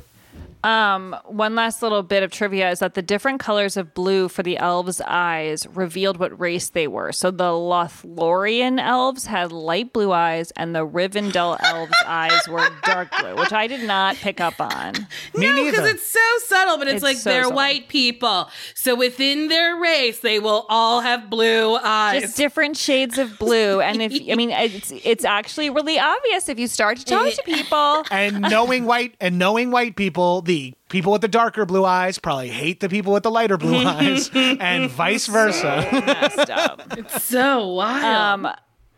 S13: Um, one last little bit of trivia is that the different colors of blue for the elves' eyes revealed what race they were. So the Lothlorien elves had light blue eyes, and the Rivendell elves' eyes were dark blue, which I did not pick up on.
S12: Me
S14: no,
S12: neither.
S14: because it's so subtle, but it's,
S13: It's
S14: like
S13: so
S14: they're
S13: subtle.
S14: white people. So within their race, they will all have blue eyes.
S13: Just different shades of blue, and if I mean, it's it's actually really obvious if you start to talk to people.
S12: And knowing white and knowing white people, the people with the darker blue eyes probably hate the people with the lighter blue eyes, and vice versa.
S13: Messed up.
S14: It's so wild.
S13: Um,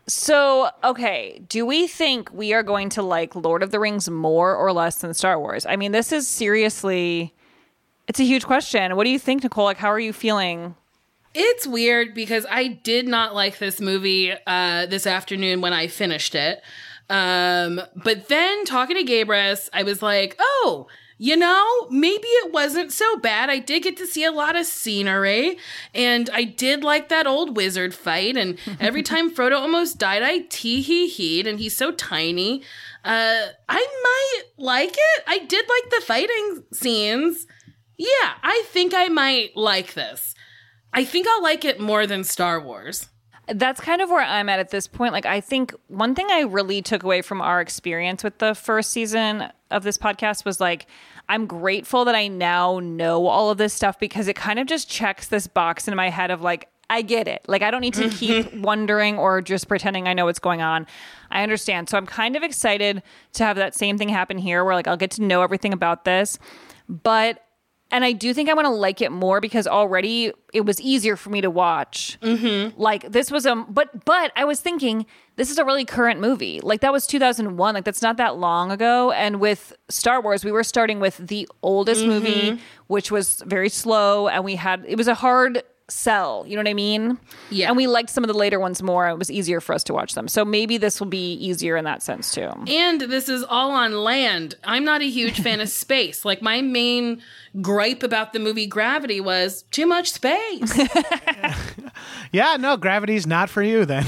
S13: So, okay, do we think we are going to like Lord of the Rings more or less than Star Wars? I mean, this is seriously, it's a huge question. What do you think, Nicole? Like, how are you feeling?
S14: It's weird because I did not like this movie uh, this afternoon when I finished it. Um, but then talking to Gabrus, I was like, oh, you know, maybe it wasn't so bad. I did get to see a lot of scenery, and I did like that old wizard fight. And every time Frodo almost died, I tee-hee-heed, and he's so tiny. Uh, I might like it. I did like the fighting scenes. Yeah, I think I might like this. I think I'll like it more than Star Wars.
S13: That's kind of where I'm at at this point. Like, I think one thing I really took away from our experience with the first season of this podcast was like, I'm grateful that I now know all of this stuff because it kind of just checks this box in my head of like, I get it. Like, I don't need to keep wondering or just pretending I know what's going on. I understand. So I'm kind of excited to have that same thing happen here where like, I'll get to know everything about this. But And I do think I want to like it more because already it was easier for me to watch.
S14: Mm-hmm.
S13: Like this was a, but, but I was thinking this is a really current movie. Like that was two thousand one. Like that's not that long ago. And with Star Wars, we were starting with the oldest mm-hmm. movie, which was very slow. And we had, it was a hard sell. You know what I mean?
S14: Yeah.
S13: And we liked some of the later ones more. It was easier for us to watch them. So maybe this will be easier in that sense too.
S14: And this is all on land. I'm not a huge fan of space. Like my main gripe about the movie Gravity was too much space.
S12: Yeah, no, Gravity's not for you then.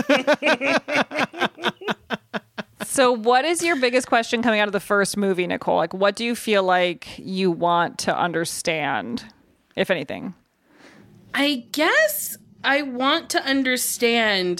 S13: So what is your biggest question coming out of the first movie, Nicole? Like what do you feel like you want to understand, if anything?
S14: I guess I want to understand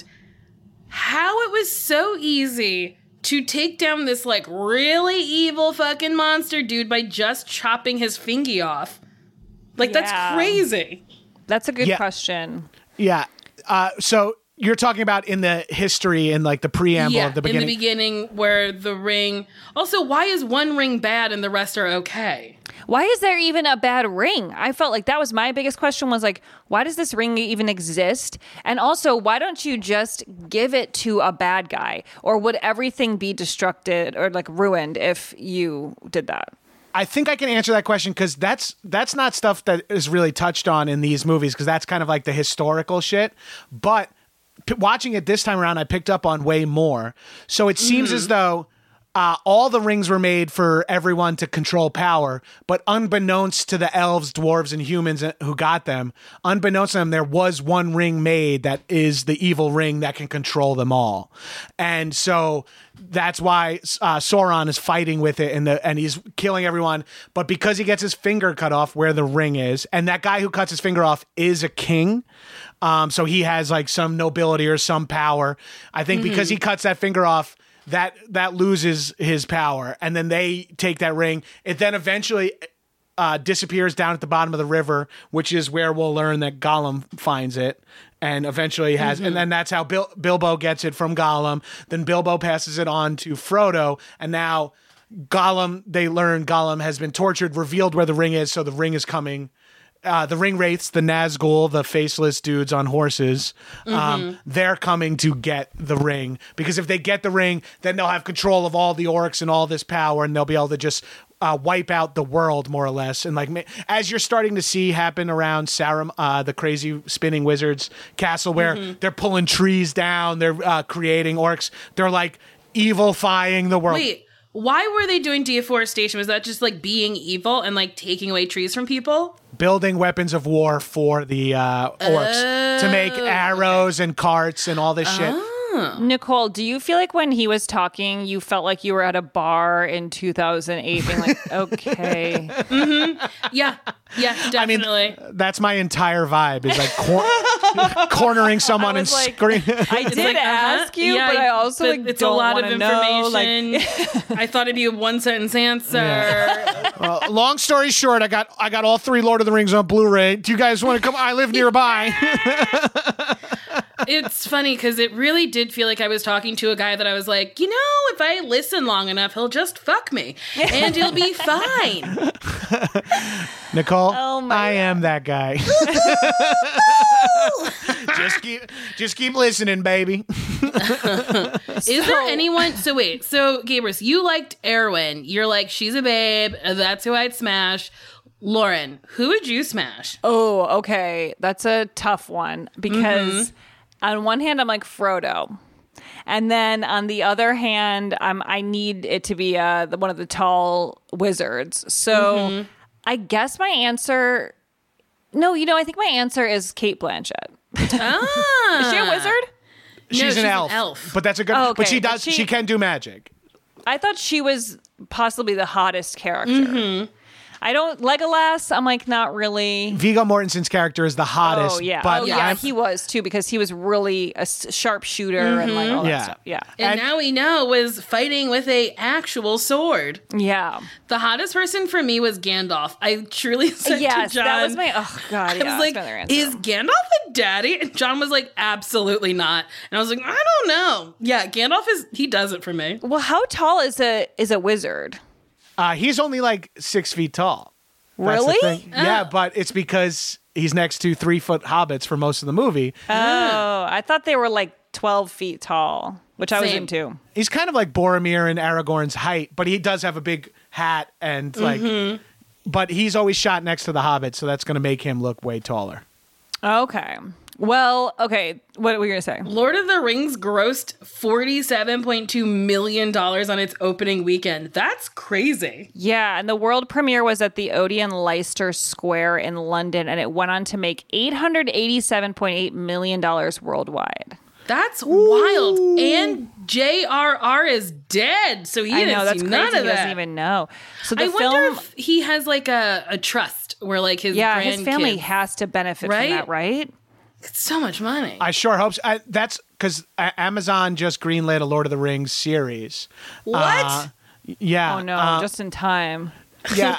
S14: how it was so easy to take down this like really evil fucking monster dude by just chopping his fingy off. Like
S13: Yeah.
S14: that's crazy.
S13: That's a good
S12: Yeah.
S13: question.
S12: Yeah. Uh, so you're talking about in the history and like the preamble
S14: Yeah,
S12: of the beginning.
S14: in the beginning where the ring. Also, why is one ring bad and the rest are okay?
S13: Why is there even a bad ring? I felt like that was my biggest question was like, why does this ring even exist? And also, why don't you just give it to a bad guy? Or would everything be destructed or like ruined if you did that?
S12: I think I can answer that question because that's that's not stuff that is really touched on in these movies because that's kind of like the historical shit. But p- watching it this time around, I picked up on way more. So it seems
S14: Mm-hmm.
S12: as though uh, all the rings were made for everyone to control power, but unbeknownst to the elves, dwarves, and humans who got them, unbeknownst to them, there was one ring made that is the evil ring that can control them all. And so that's why uh, Sauron is fighting with it and the and he's killing everyone. But because he gets his finger cut off where the ring is, and that guy who cuts his finger off is a king, um, so he has like some nobility or some power. I think
S14: Mm-hmm.
S12: because he cuts that finger off, that that loses his power, and then they take that ring. It then eventually uh, disappears down at the bottom of the river, which is where we'll learn that Gollum finds it. And eventually has,
S14: Mm-hmm.
S12: and then that's how Bil- Bilbo gets it from Gollum. Then Bilbo passes it on to Frodo, and now Gollum, they learn Gollum has been tortured, revealed where the ring is, so the ring is coming. Uh, the ring wraiths, the Nazgul, the faceless dudes on horses, um,
S14: Mm-hmm.
S12: they're coming to get the ring. Because if they get the ring, then they'll have control of all the orcs and all this power, and they'll be able to just uh, wipe out the world, more or less. And like ma- as you're starting to see happen around Sarum, uh, the crazy spinning wizard's castle, where
S14: Mhm.
S12: they're pulling trees down, they're uh, creating orcs, they're like evil-fying the world.
S14: Wait, why were they doing deforestation? Was that just like being evil and like taking away trees from people?
S12: Building weapons of war for the uh, orcs to make
S14: Oh,
S12: arrows and carts and all this shit.
S13: Nicole, do you feel like when he was talking, you felt like you were at a bar in two thousand eight being like, okay.
S14: Mm-hmm. Yeah, yeah, definitely.
S12: That's my entire vibe is like cor- cornering someone and
S13: was like,
S12: screaming.
S13: I did
S14: like, uh-huh.
S13: ask you,
S14: Yeah,
S13: but I also
S14: but
S13: like,
S14: it's
S13: don't
S14: a lot of
S13: wanna know,
S14: information.
S13: like-
S14: I thought it'd be a one sentence answer.
S12: Well, long story short, I got I got all three Lord of the Rings on Blu-ray. Do you guys want to come? I live nearby.
S14: It's funny because it really did feel like I was talking to a guy that I was like, you know, if I listen long enough, he'll just fuck me and he'll be fine.
S12: Nicole,
S13: Oh my
S12: I am that guy. just keep, just keep listening, baby.
S14: Is there anyone? So wait, so Gabrus, you liked Erwin. You're like, she's a babe. That's who I'd smash. Lauren, who would you smash?
S13: Oh, okay. That's a tough one because mm-hmm. on one hand, I'm like Frodo. And then on the other hand, I'm, I need it to be uh, one of the tall wizards. So mm-hmm. I guess my answer... No, you know, I think my answer is Cate Blanchett.
S14: Ah.
S13: Is she a wizard?
S12: She's,
S14: no,
S12: an,
S14: she's
S12: elf,
S14: an elf.
S12: But that's a good...
S13: Oh, okay.
S12: But she does...
S13: But she,
S12: she can do magic.
S13: I thought she was possibly the hottest character.
S14: Mm-hmm.
S13: I don't Legolas. I'm like not really.
S12: Viggo Mortensen's character is the hottest.
S13: Oh yeah,
S12: but
S13: oh yeah,
S12: I'm,
S13: he was too because he was really a sharpshooter mm-hmm. and like all that
S12: yeah.
S13: stuff. Yeah,
S14: and, and now we know was fighting with a actual sword.
S13: Yeah,
S14: the hottest person for me was Gandalf. I truly said
S13: yes,
S14: to John,
S13: that was my. Oh god, yeah,
S14: I was like, is Gandalf a daddy? And John was like, absolutely not. And I was like, I don't know. Yeah, Gandalf is. He does it for me.
S13: Well, how tall is a is a wizard?
S12: Uh, he's only like six feet tall. That's
S13: really?
S12: the thing. Oh. Yeah, but it's because he's next to three foot hobbits for most of the movie.
S13: Oh, I thought they were like twelve feet tall, which Same. I was into.
S12: He's kind of like Boromir and Aragorn's height, but he does have a big hat and like. Mm-hmm. But he's always shot next to the hobbit, so that's going to make him look way taller.
S13: Okay. Well, okay. What were you going to say?
S14: Lord of the Rings grossed forty-seven point two million dollars on its opening weekend. That's crazy.
S13: Yeah, and the world premiere was at the Odeon Leicester Square in London, and it went on to make eight hundred eighty-seven point eight million dollars worldwide.
S14: That's Ooh. wild. And J R R is dead, so he
S13: I
S14: didn't
S13: know, that's
S14: see
S13: crazy.
S14: none of
S13: he
S14: that.
S13: Doesn't even know. So the
S14: I
S13: film,
S14: wonder if he has like a, a trust where like his
S13: yeah,
S14: grandkids,
S13: his family has to benefit
S14: right?
S13: from that, right?
S14: It's so much money.
S12: I sure hope so. I, that's because Amazon just greenlit a Lord of the Rings series.
S14: What?
S12: Uh, yeah.
S13: Oh, no,
S12: uh,
S13: just in time.
S12: Yeah.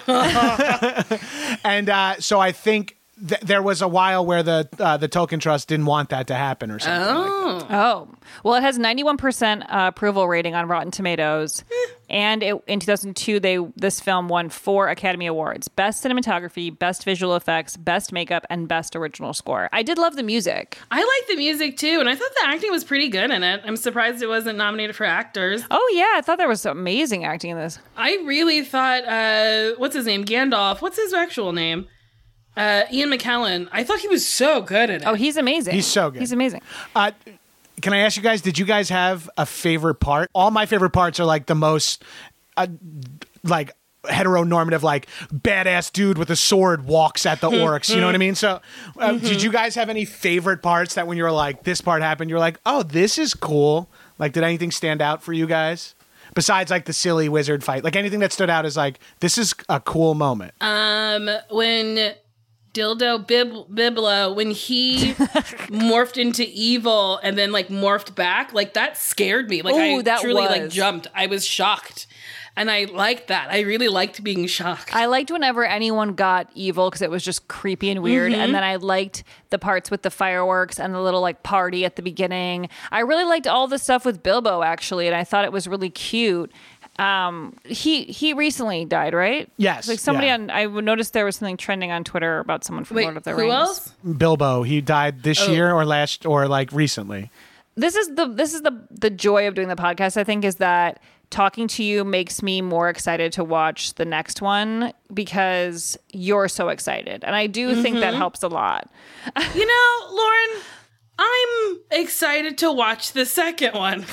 S12: And uh, so I think th- there was a while where the uh, the Tolkien Trust didn't want that to happen or something.
S14: Oh.
S12: Like
S13: oh. Well, it has ninety-one percent uh, approval rating on Rotten Tomatoes. And it, in two thousand two, they this film won four Academy Awards: Best Cinematography, Best Visual Effects, Best Makeup, and Best Original Score. I did love the music.
S14: I like the music too, and I thought the acting was pretty good in it. I'm surprised it wasn't nominated for actors.
S13: Oh yeah, I thought there was amazing acting in this.
S14: I really thought, uh, what's his name? Gandalf. What's his actual name? Uh, Ian McKellen. I thought he was so good in it.
S13: Oh, he's amazing.
S12: He's so good.
S13: He's amazing.
S12: Uh, Can I ask you guys, did you guys have a favorite part? All my favorite parts are like the most, uh, like, heteronormative, like, badass dude with a sword walks at the orcs. You know what I mean? So, uh, mm-hmm. did you guys have any favorite parts that when you were like, this part happened, you're like, oh, this is cool? Like, did anything stand out for you guys? Besides, like, the silly wizard fight. Like, anything that stood out as, like, this is a cool moment.
S14: Um, when... Dildo Bib- Biblo, when he morphed into evil and then like morphed back, like that scared me. Like
S13: Ooh,
S14: I
S13: that
S14: truly
S13: was.
S14: like jumped. I was shocked. And I liked that. I really liked being shocked.
S13: I liked whenever anyone got evil because it was just creepy and weird. Mm-hmm. And then I liked the parts with the fireworks and the little like party at the beginning. I really liked all the stuff with Bilbo actually, and I thought it was really cute. Um, he he recently died, right?
S12: Yes.
S13: Like somebody
S12: yeah.
S13: on, I noticed there was something trending on Twitter about someone from
S14: Wait,
S13: Lord of the
S14: who
S13: Rings.
S14: else?
S12: Bilbo. He died this
S14: Oh.
S12: year or last or like recently.
S13: This is the this is the the joy of doing the podcast. I think is that talking to you makes me more excited to watch the next one because you're so excited, and I do mm-hmm. think that helps a lot.
S14: You know, Lauren, I'm excited to watch the second one.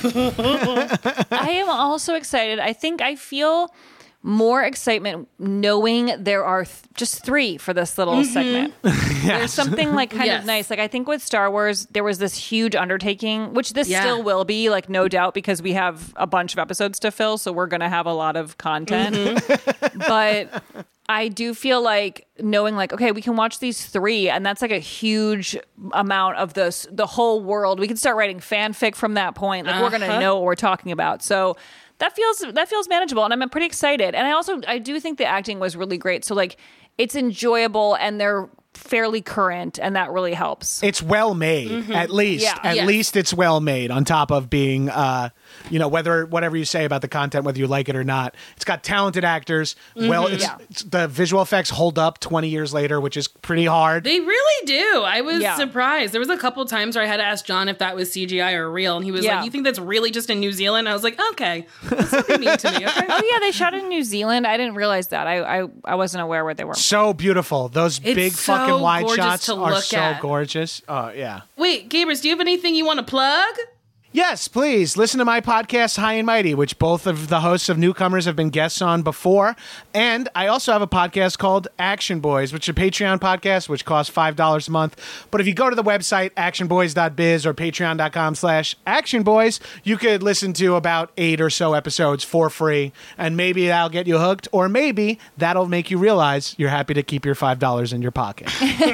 S13: I am also excited. I think I feel more excitement knowing there are th- just three for this little
S14: Mm-hmm.
S13: segment.
S12: Yes.
S13: There's something like kind
S14: Yes.
S13: of nice. Like I think with Star Wars, there was this huge undertaking, which this
S14: Yeah.
S13: still will be, like no doubt, because we have a bunch of episodes to fill. So we're going to have a lot of content.
S14: Mm-hmm.
S13: But I do feel like knowing like, okay, we can watch these three, and that's like a huge amount of this, the whole world. We can start writing fanfic from that point. Like uh-huh. we're going to know what we're talking about. So that feels, that feels manageable. And I'm pretty excited. And I also, I do think the acting was really great. So like it's enjoyable and they're fairly current, and that really helps.
S12: It's well made,
S14: Mm-hmm.
S12: at least.
S13: Yeah.
S12: At
S14: Yes.
S12: least it's well made on top of being uh, you know, whether whatever you say about the content, whether you like it or not. It's got talented actors. Mm-hmm. Well, it's,
S14: yeah.
S12: it's, the visual effects hold up twenty years later, which is pretty hard.
S14: They really do. I was
S13: Yeah.
S14: surprised. There was a couple times where I had to ask John if that was C G I or real, and he was
S13: Yeah.
S14: like, "You think that's really just in New Zealand?" I was like, "Okay, that's not mean to me." Okay.
S13: Oh yeah, they shot in New Zealand. I didn't realize that. I I, I wasn't aware where they were.
S12: So beautiful. Those
S14: It's
S12: big
S14: so
S12: fucking wide
S14: gorgeous
S12: shots
S14: to
S12: are
S14: look
S12: so
S14: at.
S12: gorgeous. Oh, yeah.
S14: Wait, Gabrus, do you have anything you want to plug?
S12: Yes, please. Listen to my podcast, High and Mighty, which both of the hosts of Newcomers have been guests on before. And I also have a podcast called Action Boys, which is a Patreon podcast, which costs five dollars a month. But if you go to the website, action boys dot biz or patreon.com slash actionboys, you could listen to about eight or so episodes for free. And maybe that'll get you hooked, or maybe that'll make you realize you're happy to keep your five dollars in your pocket.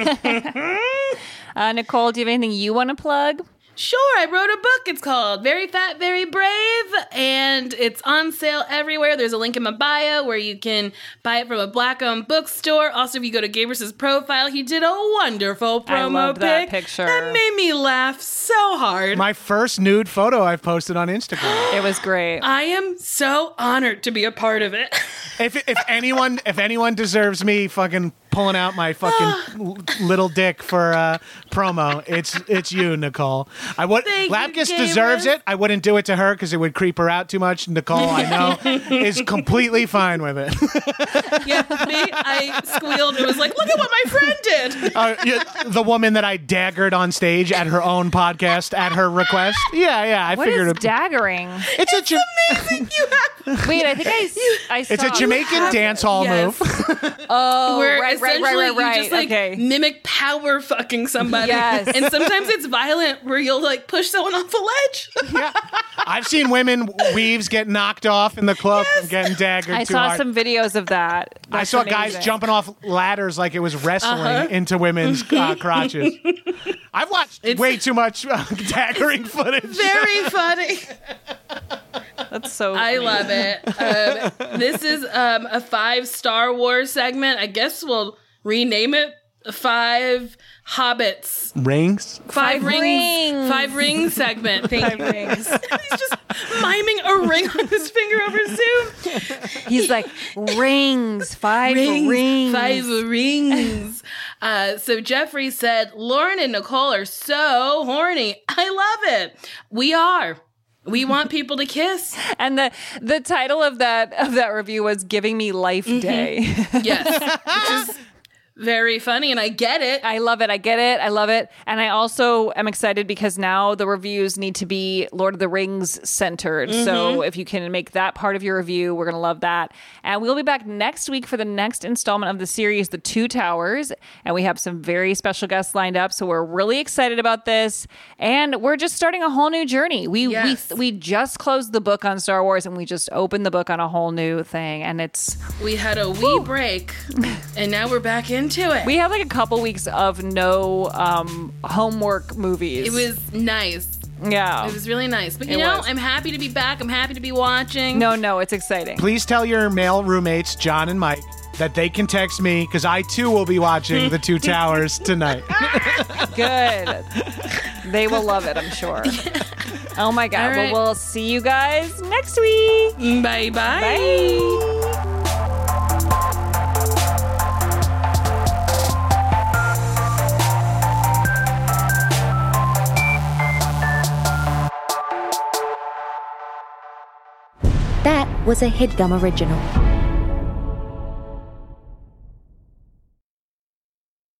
S13: uh, Nicole, do you have anything you want to plug?
S14: Sure, I wrote a book. It's called Very Fat, Very Brave, and it's on sale everywhere. There's a link in my bio where you can buy it from a black-owned bookstore. Also, if you go to Gabrus's profile, he did a wonderful promo
S13: I love
S14: pic.
S13: that picture.
S14: That made me laugh so hard.
S12: My first nude photo I've posted on Instagram.
S13: It was great.
S14: I am so honored to be a part of it.
S12: If if anyone if anyone deserves me fucking pulling out my fucking l- little dick for uh, promo, it's it's you, Nicole. I would
S14: Thank you,
S12: Lapkus
S14: Gabrus.
S12: deserves it. I wouldn't do it to her because it would creep her out too much. Nicole, I know, is completely fine with it.
S14: Yeah, me, I squealed and was like, look at what my friend did.
S12: Uh, yeah, the woman that I daggered on stage at her own podcast at her request. Yeah, yeah, I
S13: What
S12: figured
S13: is
S12: it.
S13: daggering?
S12: It's, a Ja-
S14: Amazing. You have
S13: Wait, I think I, s- I saw
S12: it's a Jamaican
S14: have-
S12: dance hall
S14: yes.
S12: move.
S13: Oh,
S14: where
S13: right, right,
S14: essentially
S13: right, right, right.
S14: you just like
S13: okay.
S14: mimic power fucking somebody.
S13: Yes.
S14: And sometimes it's violent where you'll like push someone off a ledge.
S12: Yeah, I've seen women weaves get knocked off in the club
S14: Yes.
S12: from getting daggered
S13: I
S12: too
S13: saw
S12: hard.
S13: some videos of that.
S12: I
S13: That's
S12: saw
S13: amazing.
S12: guys jumping off ladders like it was wrestling
S14: Uh-huh.
S12: into women's uh, crotches. I've watched
S14: It's-
S12: way too much uh, daggering footage.
S14: Very funny.
S13: That's so
S14: I
S13: funny.
S14: love it. Um, this is um, a five Star Wars segment. I guess we'll rename it Five Hobbits.
S12: Rings?
S14: Five,
S13: Five
S14: rings.
S13: rings.
S14: Five ring segment. Thank
S13: Five
S14: you.
S13: rings.
S14: He's just miming a ring on his finger over Zoom.
S13: He's like, rings, five rings.
S14: Five rings. Uh, so Jeffrey said, Lauren and Nicole are so horny. I love it. We are. We want people to kiss.
S13: And the the title of that of that review was "Giving Me Life Day."
S14: Yes. Which is very funny, and I get it.
S13: I love it. I get it. I love it. And I also am excited because now the reviews need to be Lord of the Rings centered. So if you can make that part of your review, we're going to love that. And we'll be back next week for the next installment of the series, The Two Towers. And we have some very special guests lined up. So we're really excited about this. And we're just starting a whole new journey. We
S14: Yes.
S13: we we just closed the book on Star Wars and we just opened the book on a whole new thing. And it's
S14: We had a wee break, and now we're back into it.
S13: we have like a couple weeks of no um, homework movies.
S14: It was nice.
S13: Yeah.
S14: It was really nice. But you
S13: It
S14: know,
S13: was.
S14: I'm happy to be back. I'm happy to be watching.
S13: No, no, it's exciting.
S12: Please tell your male roommates, John and Mike, that they can text me because I too will be watching The Two Towers tonight.
S13: Good. They will love it, I'm sure. Oh my God.
S14: All right.
S13: Well, we'll see you guys next week.
S14: Bye-bye.
S13: Bye.
S1: That was a HeadGum original.